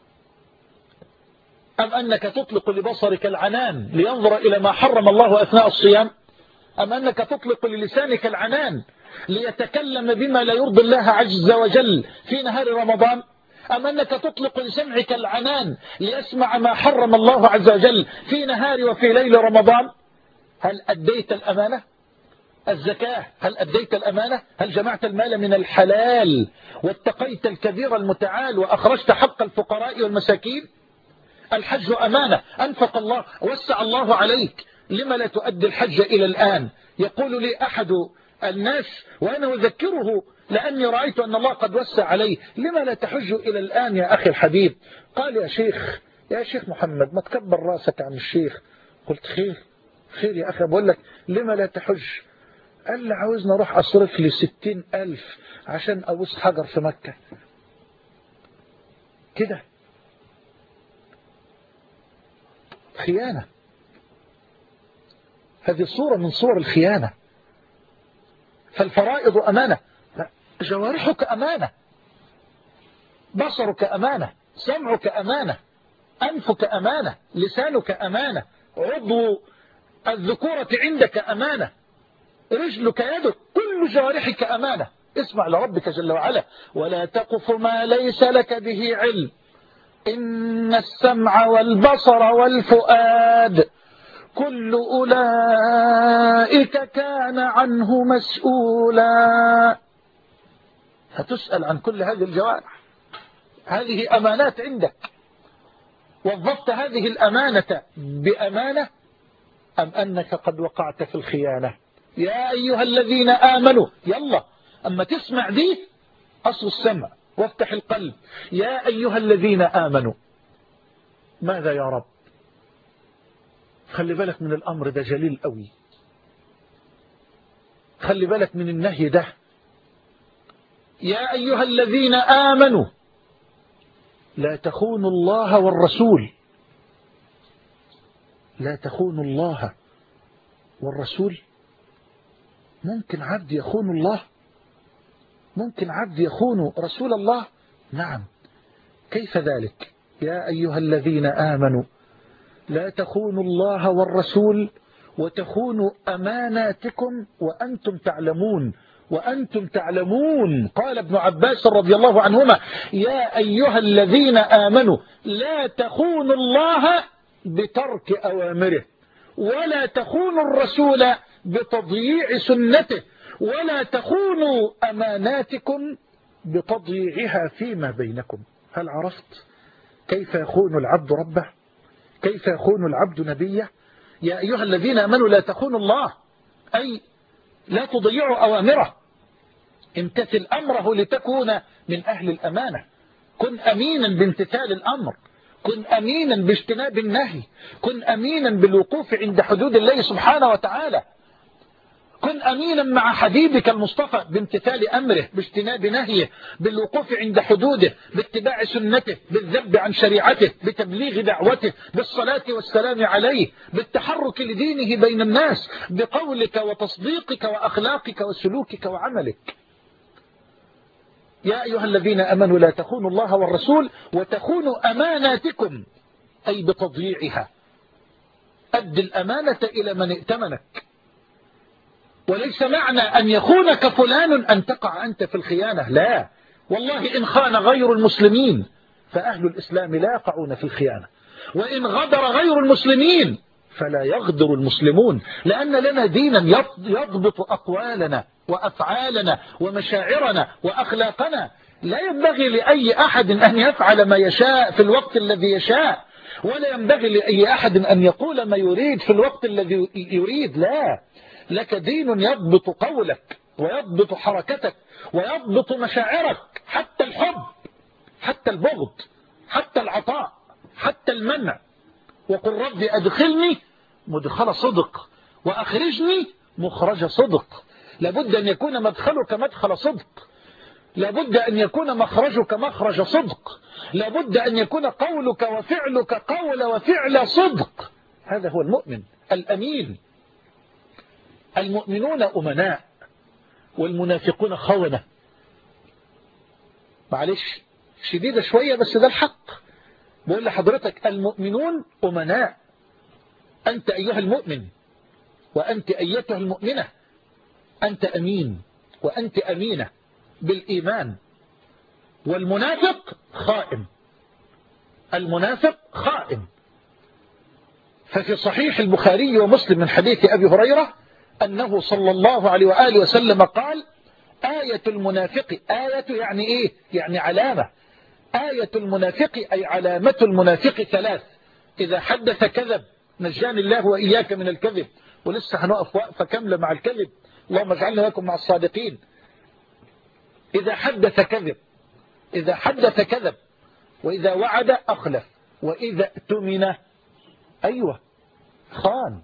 أم أنك تطلق لبصرك العنان لينظر إلى ما حرم الله أثناء الصيام؟ أم أنك تطلق للسانك العنان ليتكلم بما لا يرضي الله عز وجل في نهار رمضان؟ أم أنك تطلق لسمعك العنان ليسمع ما حرم الله عز وجل في نهار وفي ليل رمضان؟ هل أديت الأمانة؟ الزكاة هل أديت الأمانة؟ هل جمعت المال من الحلال واتقيت الكبير المتعال وأخرجت حق الفقراء والمساكين؟ الحج أمانة، أنفق الله وسع الله عليك، لما لا تؤدي الحج إلى الآن؟ يقول لي أحد الناس وأنا أذكره لأني رأيت أن الله قد وسع عليه، لما لا تحج إلى الآن يا أخي الحبيب؟ قال يا شيخ محمد ما تكبر راسك عن الشيخ. قلت خير يا أخي، بقول لك لما لا تحج؟ قال لي عاوزنا أروح أصرف لي 60,000 عشان أبوس حجر في مكة كده. خيانة، هذه صورة من صور الخيانة. فالفرائض أمانة، جوارحك أمانة، بصرك أمانة، سمعك أمانة، أنفك أمانة، لسانك أمانة، عضو الذكورة عندك أمانة، رجلك يدك، كل جوارحك أمانة. اسمع لربك جل وعلا: ولا تقف ما ليس لك به علم إن السمع والبصر والفؤاد كل أولئك كان عنه مسؤولا. هتسأل عن كل هذه الجوارح، هذه أمانات عندك. وظفت هذه الأمانة بأمانة أم أنك قد وقعت في الخيانة؟ يا أيها الذين آمنوا، يلا أما تسمع دي أصل السمع وافتح القلب. يا أيها الذين آمنوا، ماذا يا رب؟ خلي بالك من الأمر ده جليل قوي، خلي بالك من النهي ده. يا أيها الذين آمنوا لا تخونوا الله والرسول. لا تخونوا الله والرسول. ممكن عبد يخون الله؟ ممكن عبد يخون رسول الله؟ نعم. كيف ذلك؟ يا أيها الذين آمنوا لا تخونوا الله والرسول وتخونوا أماناتكم وأنتم تعلمون. وأنتم تعلمون. قال ابن عباس رضي الله عنهما: يا أيها الذين آمنوا لا تخونوا الله بترك أوامره، ولا تخونوا الرسول بتضييع سنته، ولا تخونوا أماناتكم بتضييعها فيما بينكم. هل عرفت كيف يخون العبد ربه؟ كيف يخون العبد نبيه؟ يا أيها الذين آمنوا لا تخونوا الله، أي لا تضيعوا أوامره، امتثل أمره لتكون من أهل الأمانة. كن أمينا بامتثال الأمر، كن أمينا باجتناب النهي، كن أمينا بالوقوف عند حدود الله سبحانه وتعالى، كن أمينا مع حبيبك المصطفى بامتثال أمره، باجتناب نهيه، بالوقوف عند حدوده، باتباع سنته، بالذب عن شريعته، بتبليغ دعوته، بالصلاة والسلام عليه، بالتحرك لدينه بين الناس، بقولك وتصديقك وأخلاقك وسلوكك وعملك. يا أيها الذين آمنوا لا تخونوا الله والرسول وتخونوا أماناتكم، أي بتضييعها. أد الأمانة إلى من ائتمنك، وليس معنى أن يخونك فلان أن تقع أنت في الخيانة، لا والله. إن خان غير المسلمين فأهل الإسلام لا يقعون في الخيانة، وإن غدر غير المسلمين فلا يغدر المسلمون، لأن لنا دينا يضبط أقوالنا وأفعالنا ومشاعرنا وأخلاقنا. لا ينبغي لأي أحد أن يفعل ما يشاء في الوقت الذي يشاء، ولا ينبغي لأي أحد أن يقول ما يريد في الوقت الذي يريد. لا، لك دين يضبط قولك ويضبط حركتك ويضبط مشاعرك، حتى الحب، حتى البغض، حتى العطاء، حتى المنع. وقل رب أدخلني مدخل صدق وأخرجني مخرج صدق. لابد أن يكون مدخلك مدخل صدق، لابد أن يكون مخرجك مخرج صدق، لابد أن يكون قولك وفعلك قول وفعل صدق. هذا هو المؤمن الأمين. المؤمنون أمناء والمنافقون خونة. معلش شديدة شوية بس ده الحق. بقول لحضرتك المؤمنون أمناء. أنت أيها المؤمن وأنت أيتها المؤمنة، أنت أمين وأنت أمينة بالإيمان. والمنافق خائن، المنافق خائن. ففي صحيح البخاري ومسلم من حديث أبي هريرة أنه صلى الله عليه وآله وسلم قال: آية المنافق، آية يعني إيه؟ يعني علامة. آية المنافق أي علامة المنافق ثلاث: إذا حدث كذب، نجاني الله وإياك من الكذب، ولسه هنقف وقفة كاملة مع الكذب، اللهم اجعلنا وإياكم مع الصادقين. إذا حدث كذب، إذا حدث كذب، وإذا وعد أخلف، وإذا اؤتمن أيوة خان.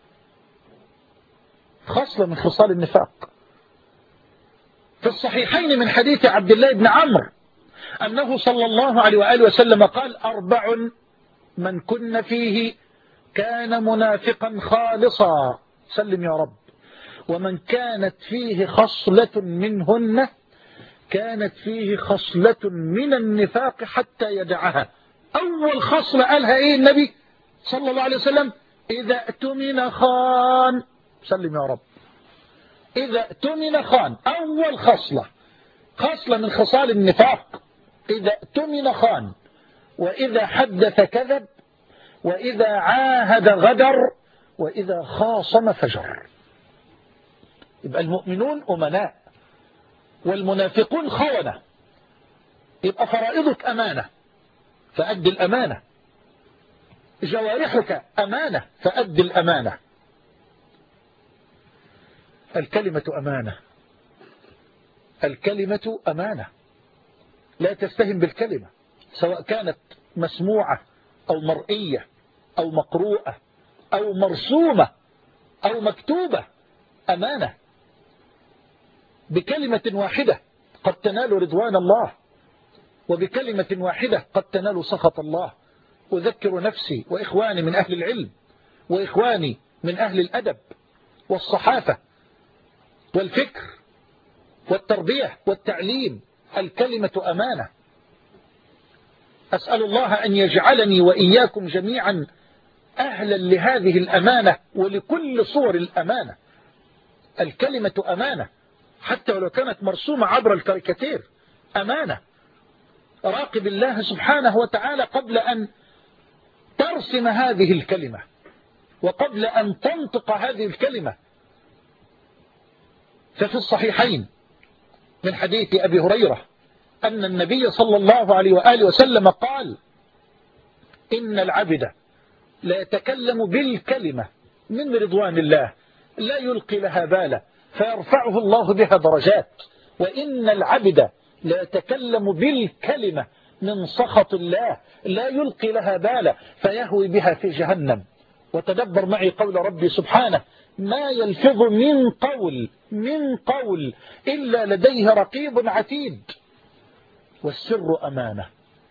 خصلة من خصال النفاق. في الصحيحين من حديث عبد الله بن عمرو أنه صلى الله عليه وآله وسلم قال: 4 من كن فيه كان منافقا خالصا، سلم يا رب. ومن كانت فيه خصلة منهن كانت فيه خصلة من النفاق حتى يدعها. أول خصلة قالها إيه النبي صلى الله عليه وسلم؟ إذا اؤتمن خان، سلم يا رب. إذا اؤتمن خان، أول خصلة، خصلة من خصال النفاق. إذا اؤتمن خان، وإذا حدث كذب، وإذا عاهد غدر، وإذا خاصم فجر. يبقى المؤمنون أمناء والمنافقون خونة. يبقى فرائضك أمانة فأد الأمانة، جوارحك أمانة فأد الأمانة. الكلمة أمانة، الكلمة أمانة. لا تستهن بالكلمة، سواء كانت مسموعة أو مرئية أو مقروءة أو مرسومة أو مكتوبة، أمانة. بكلمة واحدة قد تنال رضوان الله، وبكلمة واحدة قد تنال سخط الله. أذكر نفسي وإخواني من أهل العلم وإخواني من أهل الأدب والصحافة والفكر والتربية والتعليم: الكلمة أمانة. أسأل الله أن يجعلني وإياكم جميعا أهلا لهذه الأمانة ولكل صور الأمانة. الكلمة أمانة، حتى ولو كانت مرسومة عبر الكاريكاتير، أمانة. راقب الله سبحانه وتعالى قبل أن ترسم هذه الكلمة وقبل أن تنطق هذه الكلمة. ففي الصحيحين من حديث أبي هريرة أن النبي صلى الله عليه وآله وسلم قال: إن العبد لا يتكلم بالكلمة من رضوان الله لا يلقي لها بالا فيرفعه الله بها درجات، وإن العبد لا يتكلم بالكلمة من سخط الله لا يلقي لها بالا فيهوي بها في جهنم. وتدبر معي قول ربي سبحانه: ما يلفظ من قول إلا لديه رقيب عتيد. والسر أمانة،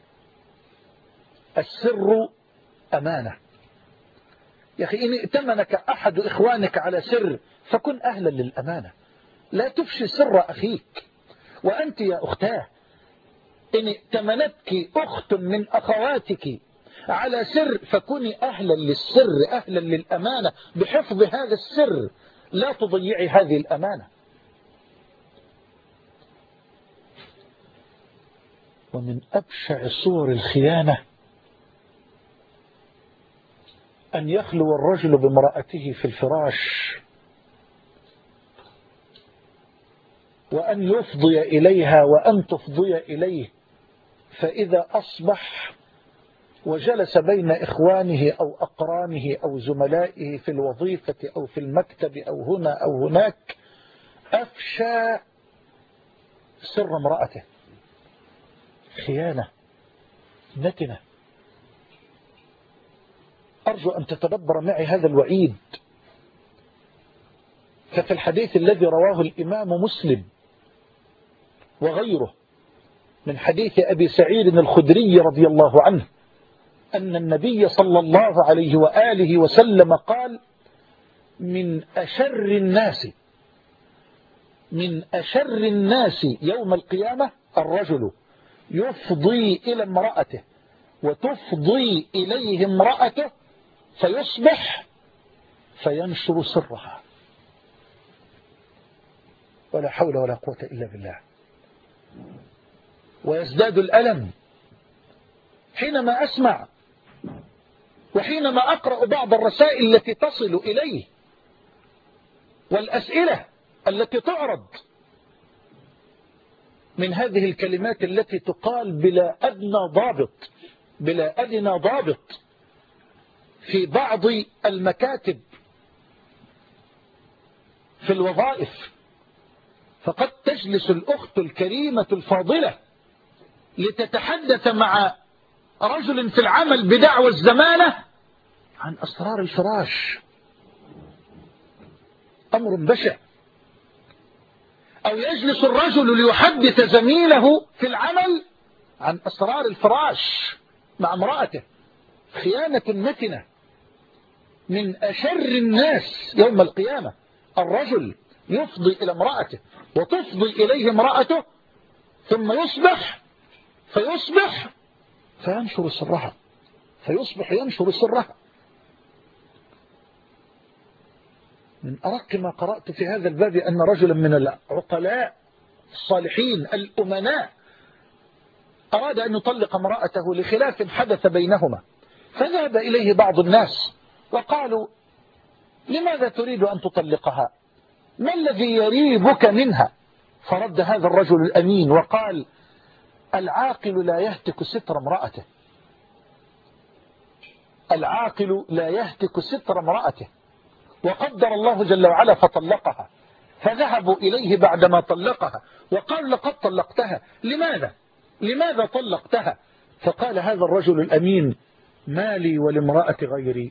السر أمانة. يا أخي إن ائتمنك أحد إخوانك على سر فكن أهلا للأمانة، لا تفشي سر أخيك. وأنت يا أختاه إن ائتمنتك أخت من أخواتك على سر فكوني أهلا للسر، أهلا للأمانة بحفظ هذا السر، لا تضيعي هذه الأمانة. ومن أبشع صور الخيانة أن يخلو الرجل بامرأته في الفراش وأن يفضي إليها وأن تفضي إليه، فإذا أصبح وجلس بين إخوانه أو أقرانه أو زملائه في الوظيفة أو في المكتب أو هنا أو هناك أفشى سر امرأته. خيانة نتنة. أرجو أن تتدبر معي هذا الوعيد. ففي الحديث الذي رواه الإمام مسلم وغيره من حديث أبي سعيد الخدري رضي الله عنه أن النبي صلى الله عليه وآله وسلم قال: من أشر الناس يوم القيامة الرجل يفضي إلى امرأته وتفضي إليه امرأته فيصبح فينشر سرها. ولا حول ولا قوة إلا بالله. ويزداد الألم حينما أسمع وحينما أقرأ بعض الرسائل التي تصل إليه والأسئلة التي تعرض من هذه الكلمات التي تقال بلا أدنى ضابط في بعض المكاتب في الوظائف. فقد تجلس الأخت الكريمة الفاضلة لتتحدث مع رجل في العمل بدعوى الزمالة عن أسرار الفراش. أمر بشع. أو يجلس الرجل ليحدث زميله في العمل عن أسرار الفراش مع امرأته. خيانة نتنة من أشر الناس يوم القيامة. الرجل يفضي إلى امرأته وتفضي إليه امرأته ثم يصبح فينشر سرها. ينشر سرها. من أرق ما قرأت في هذا الباب أن رجلا من العقلاء الصالحين الأمناء أراد أن يطلق امرأته لخلاف حدث بينهما، فذهب إليه بعض الناس وقالوا: لماذا تريد أن تطلقها؟ ما الذي يريبك منها؟ فرد هذا الرجل الأمين وقال: العاقل لا يهتك ستر امرأته. العاقل لا يهتك ستر امرأته. وقدر الله جل وعلا فطلقها. فذهبوا إليه بعدما طلقها وقال: لقد طلقتها. لماذا طلقتها؟ فقال هذا الرجل الأمين: ما لي ولامرأة غيري.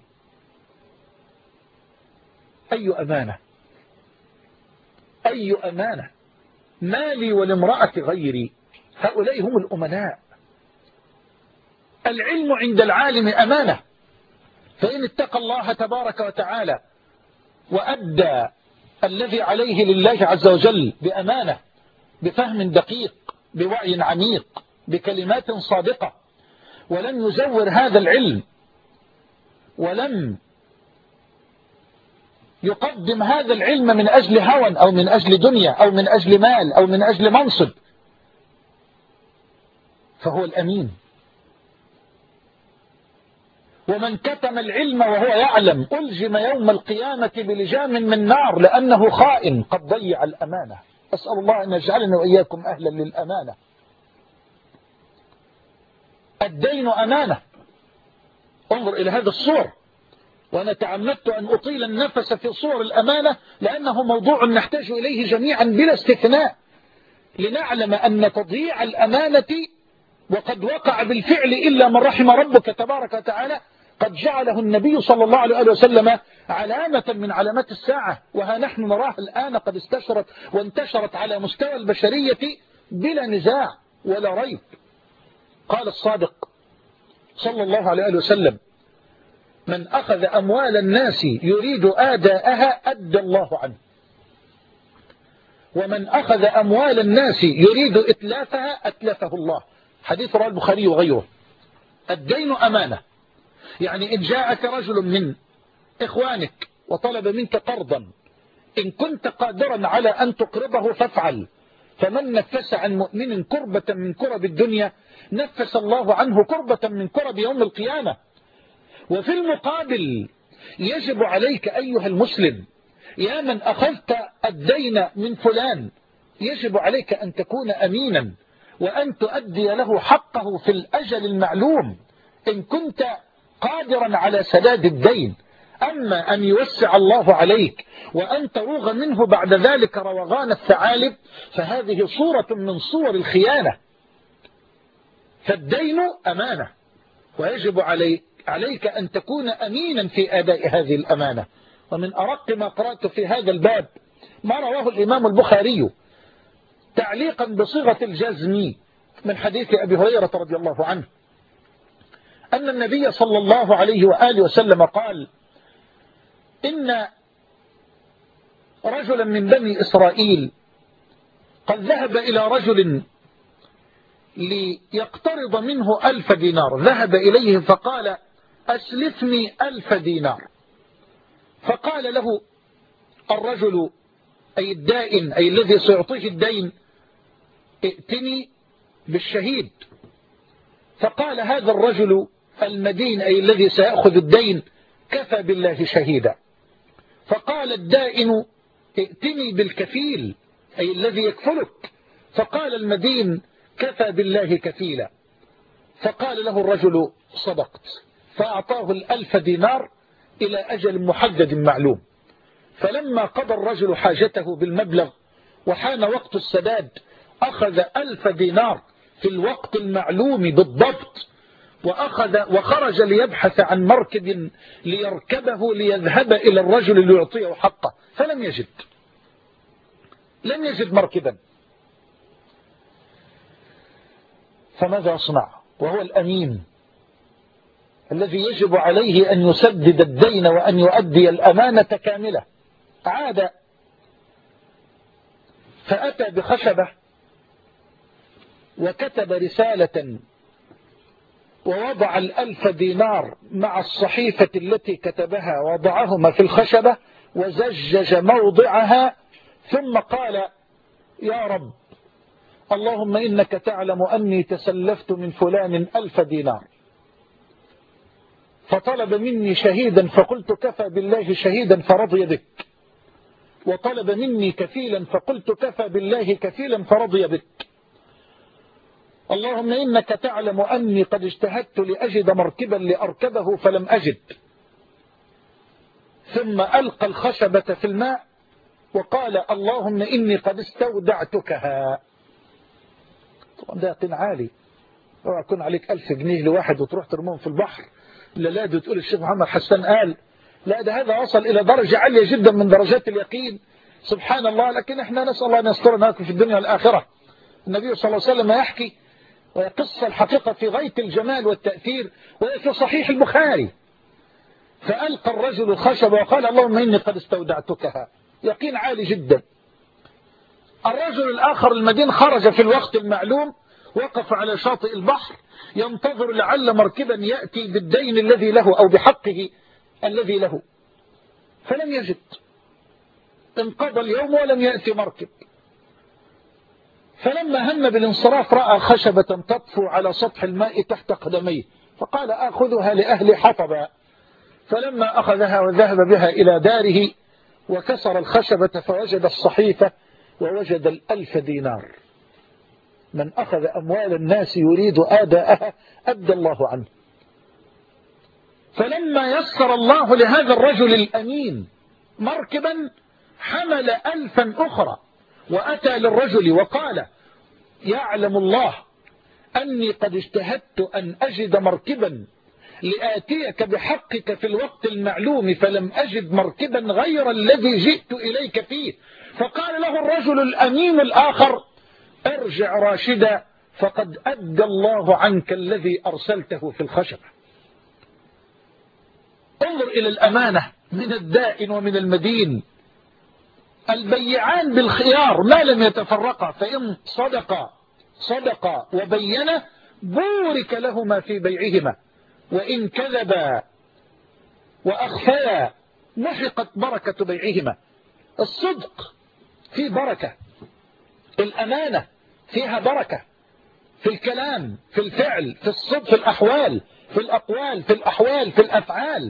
أي أمانة. ما لي ولامرأة غيري. هؤلاء هم الأمناء. العلم عند العالم أمانة، فإن اتقى الله تبارك وتعالى وأدى الذي عليه لله عز وجل بأمانة، بفهم دقيق، بوعي عميق، بكلمات صادقة، ولم يزور هذا العلم ولم يقدم هذا العلم من أجل هوى أو من أجل دنيا أو من أجل مال أو من أجل منصب، فهو الأمين. ومن كتم العلم وهو يعلم ألجم يوم القيامة بلجام من نار لأنه خائن قد ضيع الأمانة. أسأل الله أن يجعلنا وإياكم أهلا للأمانة. الدين أمانة. انظر إلى هذا الصور، وأنا تعمدت أن أطيل النفس في صور الأمانة لأنه موضوع نحتاج إليه جميعا بلا استثناء، لنعلم أن تضييع الأمانة وقد وقع بالفعل إلا من رحم ربك تبارك وتعالى قد جعله النبي صلى الله عليه وسلم علامة من علامات الساعة، وها نحن نراها الآن قد استشرت وانتشرت على مستوى البشرية بلا نزاع ولا ريب. قال الصادق صلى الله عليه وسلم: من أخذ أموال الناس يريد آداءها أدى الله عنه، ومن أخذ أموال الناس يريد إتلافها أتلفه الله. حديث رواه البخاري وغيره. الدين أمانة، يعني إن جاءك رجل من إخوانك وطلب منك قرضا، إن كنت قادرا على أن تقرضه فافعل، فمن نفس عن مؤمن كربة من كرب الدنيا نفس الله عنه كربة من كرب يوم القيامة. وفي المقابل يجب عليك أيها المسلم يا من أخذت الدين من فلان، يجب عليك أن تكون أمينا وأن تؤدي له حقه في الأجل المعلوم إن كنت قادرا على سداد الدين. أما أن يوسع الله عليك وأن تروغ منه بعد ذلك روغان الثعالب فهذه صورة من صور الخيانة. فالدين أمانة، ويجب عليك أن تكون أمينا في أداء هذه الأمانة. ومن أرق ما قرأت في هذا الباب ما رواه الإمام البخاري تعليقا بصيغة الجزم من حديث أبي هريرة رضي الله عنه أن النبي صلى الله عليه وآله وسلم قال: إن رجلا من بني إسرائيل قد ذهب إلى رجل ليقترض منه 1000 دينار، ذهب إليه فقال أسلفني 1000 دينار. فقال له الرجل أي الدائن أي الذي سيعطيه الدين ائتني بالشهيد. فقال هذا الرجل المدين أي الذي سيأخذ الدين كفى بالله شهيدا. فقال الدائن ائتني بالكفيل أي الذي يكفلك. فقال المدين كفى بالله كفيلا. فقال له الرجل صدقت، فأعطاه 1000 دينار إلى أجل محدد معلوم. فلما قضى الرجل حاجته بالمبلغ وحان وقت السداد أخذ 1000 دينار في الوقت المعلوم بالضبط، وخرج ليبحث عن مركب ليركبه ليذهب إلى الرجل ليعطيه حقه، فلم يجد مركبا. فماذا يصنع وهو الأمين الذي يجب عليه أن يسدد الدين وأن يؤدي الأمانة كاملة؟ عاد فأتى بخشبة وكتب رسالة ووضع 1000 دينار مع الصحيفة التي كتبها، وضعهما في الخشبة وزجج موضعها، ثم قال يا رب اللهم إنك تعلم أني تسلفت من فلان 1000 دينار، فطلب مني شهيدا فقلت كفى بالله شهيدا فرضي بك، وطلب مني كفيلا فقلت كفى بالله كفيلا فرضي بك. اللهم إنك تعلم أني قد اجتهدت لأجد مركبا لأركبه فلم أجد. ثم ألقى الخشبة في الماء وقال اللهم إني قد استودعتكها. طبعا ده يقين عالي، اوعى يكون عليك 1000 جنيه لواحد وتروح ترمون في البحر لا تقول الشيخ محمد حسان قال لا، ده هذا وصل إلى درجة عالية جدا من درجات اليقين سبحان الله. لكن احنا نسأل الله أن يسترنا في الدنيا والآخرة. النبي صلى الله عليه وسلم يحكي ويقص الحقيقة في غاية الجمال والتأثير، وفي صحيح البخاري. فألقى الرجل الخشبة وقال اللهم إني قد استودعتكها، يقين عالي جدا. الرجل الآخر المدين خرج في الوقت المعلوم، وقف على شاطئ البحر ينتظر لعل مركبا يأتي بالدين الذي له أو بحقه الذي له، فلم يجد. انقضى اليوم ولم يأتي مركب. فلما هم بالانصراف رأى خشبة تطفو على سطح الماء تحت قدميه، فقال آخذها لأهل حطبا. فلما أخذها وذهب بها إلى داره وكسر الخشبة فوجد الصحيفة ووجد 1000 دينار. من أخذ أموال الناس يريد آداءها أدى الله عنه. فلما يسر الله لهذا الرجل الأمين مركبا حمل 1000 أخرى وأتى للرجل وقال يعلم الله أني قد اجتهدت أن أجد مركبا لآتيك بحقك في الوقت المعلوم فلم أجد مركبا غير الذي جئت إليك فيه. فقال له الرجل الأمين الآخر ارجع راشدا فقد أدى الله عنك الذي أرسلته في الخشبة. انظر إلى الأمانة من الدائن ومن المدين. البيعان بالخيار ما لم يتفرقا، فإن صدقا وبينا بورك لهما في بيعهما، وإن كذبا وأخفيا محقت بركة بيعهما. الصدق فيه بركة، الأمانة فيها بركة، في الكلام، في الفعل، في الصدق، في الأحوال، في الأقوال، في الأحوال، في الأفعال.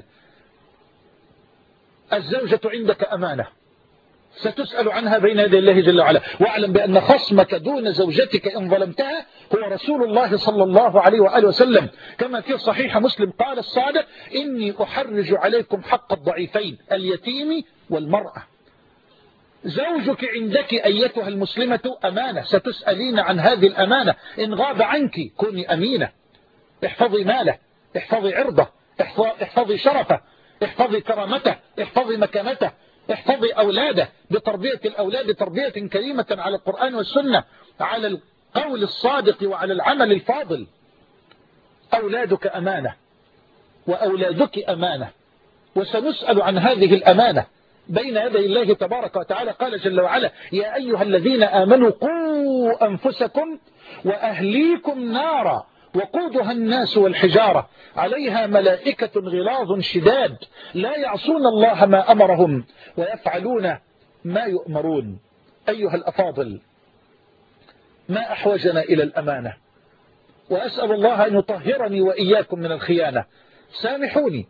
الزوجة عندك أمانة ستسأل عنها بين يدي الله جل وعلا. واعلم بأن خصمك دون زوجتك إن ظلمتها هو رسول الله صلى الله عليه وآله وسلم، كما في صحيح مسلم قال الصادق إني أحرج عليكم حق الضعيفين اليتيم والمرأة. زوجك عندك أيتها المسلمة أمانة، ستسألين عن هذه الأمانة. إن غاب عنك كوني أمينة، احفظي ماله، احفظي عرضه، احفظي شرفه، احفظي كرامته، احفظي مكانته، احفظي أولاده بتربية الأولاد تربية كريمة على القرآن والسنة، على القول الصادق وعلى العمل الفاضل. أولادك أمانة وأولادك أمانة، وسنسأل عن هذه الأمانة بين يدي الله تبارك وتعالى. قال جل وعلا يا أيها الذين آمنوا قوا أنفسكم وأهليكم نارا وقودها الناس والحجارة عليها ملائكة غلاظ شداد لا يعصون الله ما أمرهم ويفعلون ما يؤمرون. أيها الأفاضل، ما أحوجنا إلى الأمانة، وأسأل الله أن يطهرني وإياكم من الخيانة. سامحوني،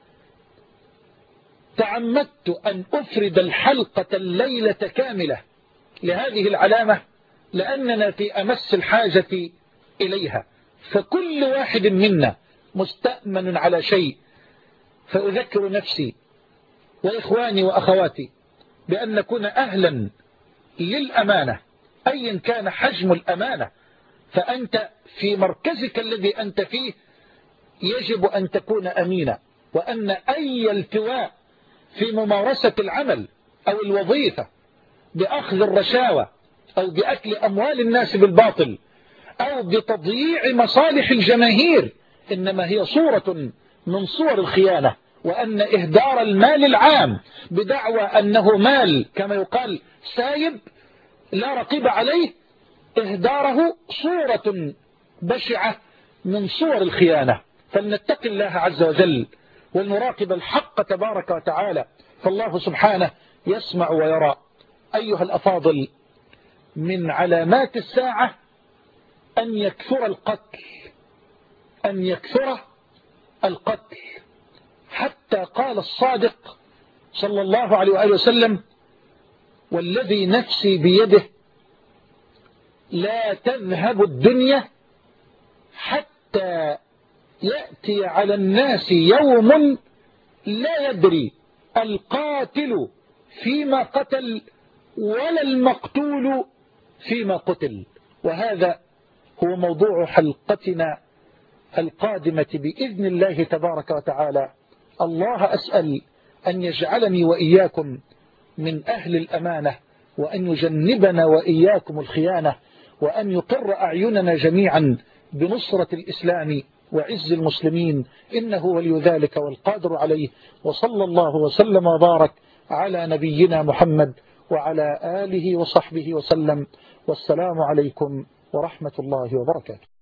تعمدت أن أفرد الحلقة الليلة كاملة لهذه العلامة لأننا في أمس الحاجة إليها، فكل واحد منا مستأمن على شيء. فأذكر نفسي وإخواني وأخواتي بأن نكون أهلا للأمانة أيا كان حجم الأمانة. فأنت في مركزك الذي أنت فيه يجب أن تكون أمينا، وأن أي التواء في ممارسة العمل أو الوظيفة بأخذ الرشاوى أو بأكل أموال الناس بالباطل أو بتضييع مصالح الجماهير إنما هي صورة من صور الخيانة، وأن إهدار المال العام بدعوى أنه مال كما يقال سايب لا رقيب عليه، إهداره صورة بشعة من صور الخيانة. فلنتق الله عز وجل ولنراقب الحق تبارك وتعالى، فالله سبحانه يسمع ويرى. أيها الأفاضل، من علامات الساعة أن يكثر القتل، أن يكثر القتل، حتى قال الصادق صلى الله عليه وآله وسلم: والذي نفسي بيده لا تذهب الدنيا حتى يأتي على الناس يوم لا يدري القاتل فيما قتل ولا المقتول فيما قتل. وهذا هو موضوع حلقتنا القادمة بإذن الله تبارك وتعالى. الله أسأل أن يجعلني وإياكم من أهل الأمانة، وأن يجنبنا وإياكم الخيانة، وأن يقر أعيننا جميعا بنصرة الإسلام وعز المسلمين، إنه ولي ذلك والقادر عليه. وصلى الله وسلم وبارك على نبينا محمد وعلى آله وصحبه وسلم، والسلام عليكم ورحمة الله وبركاته.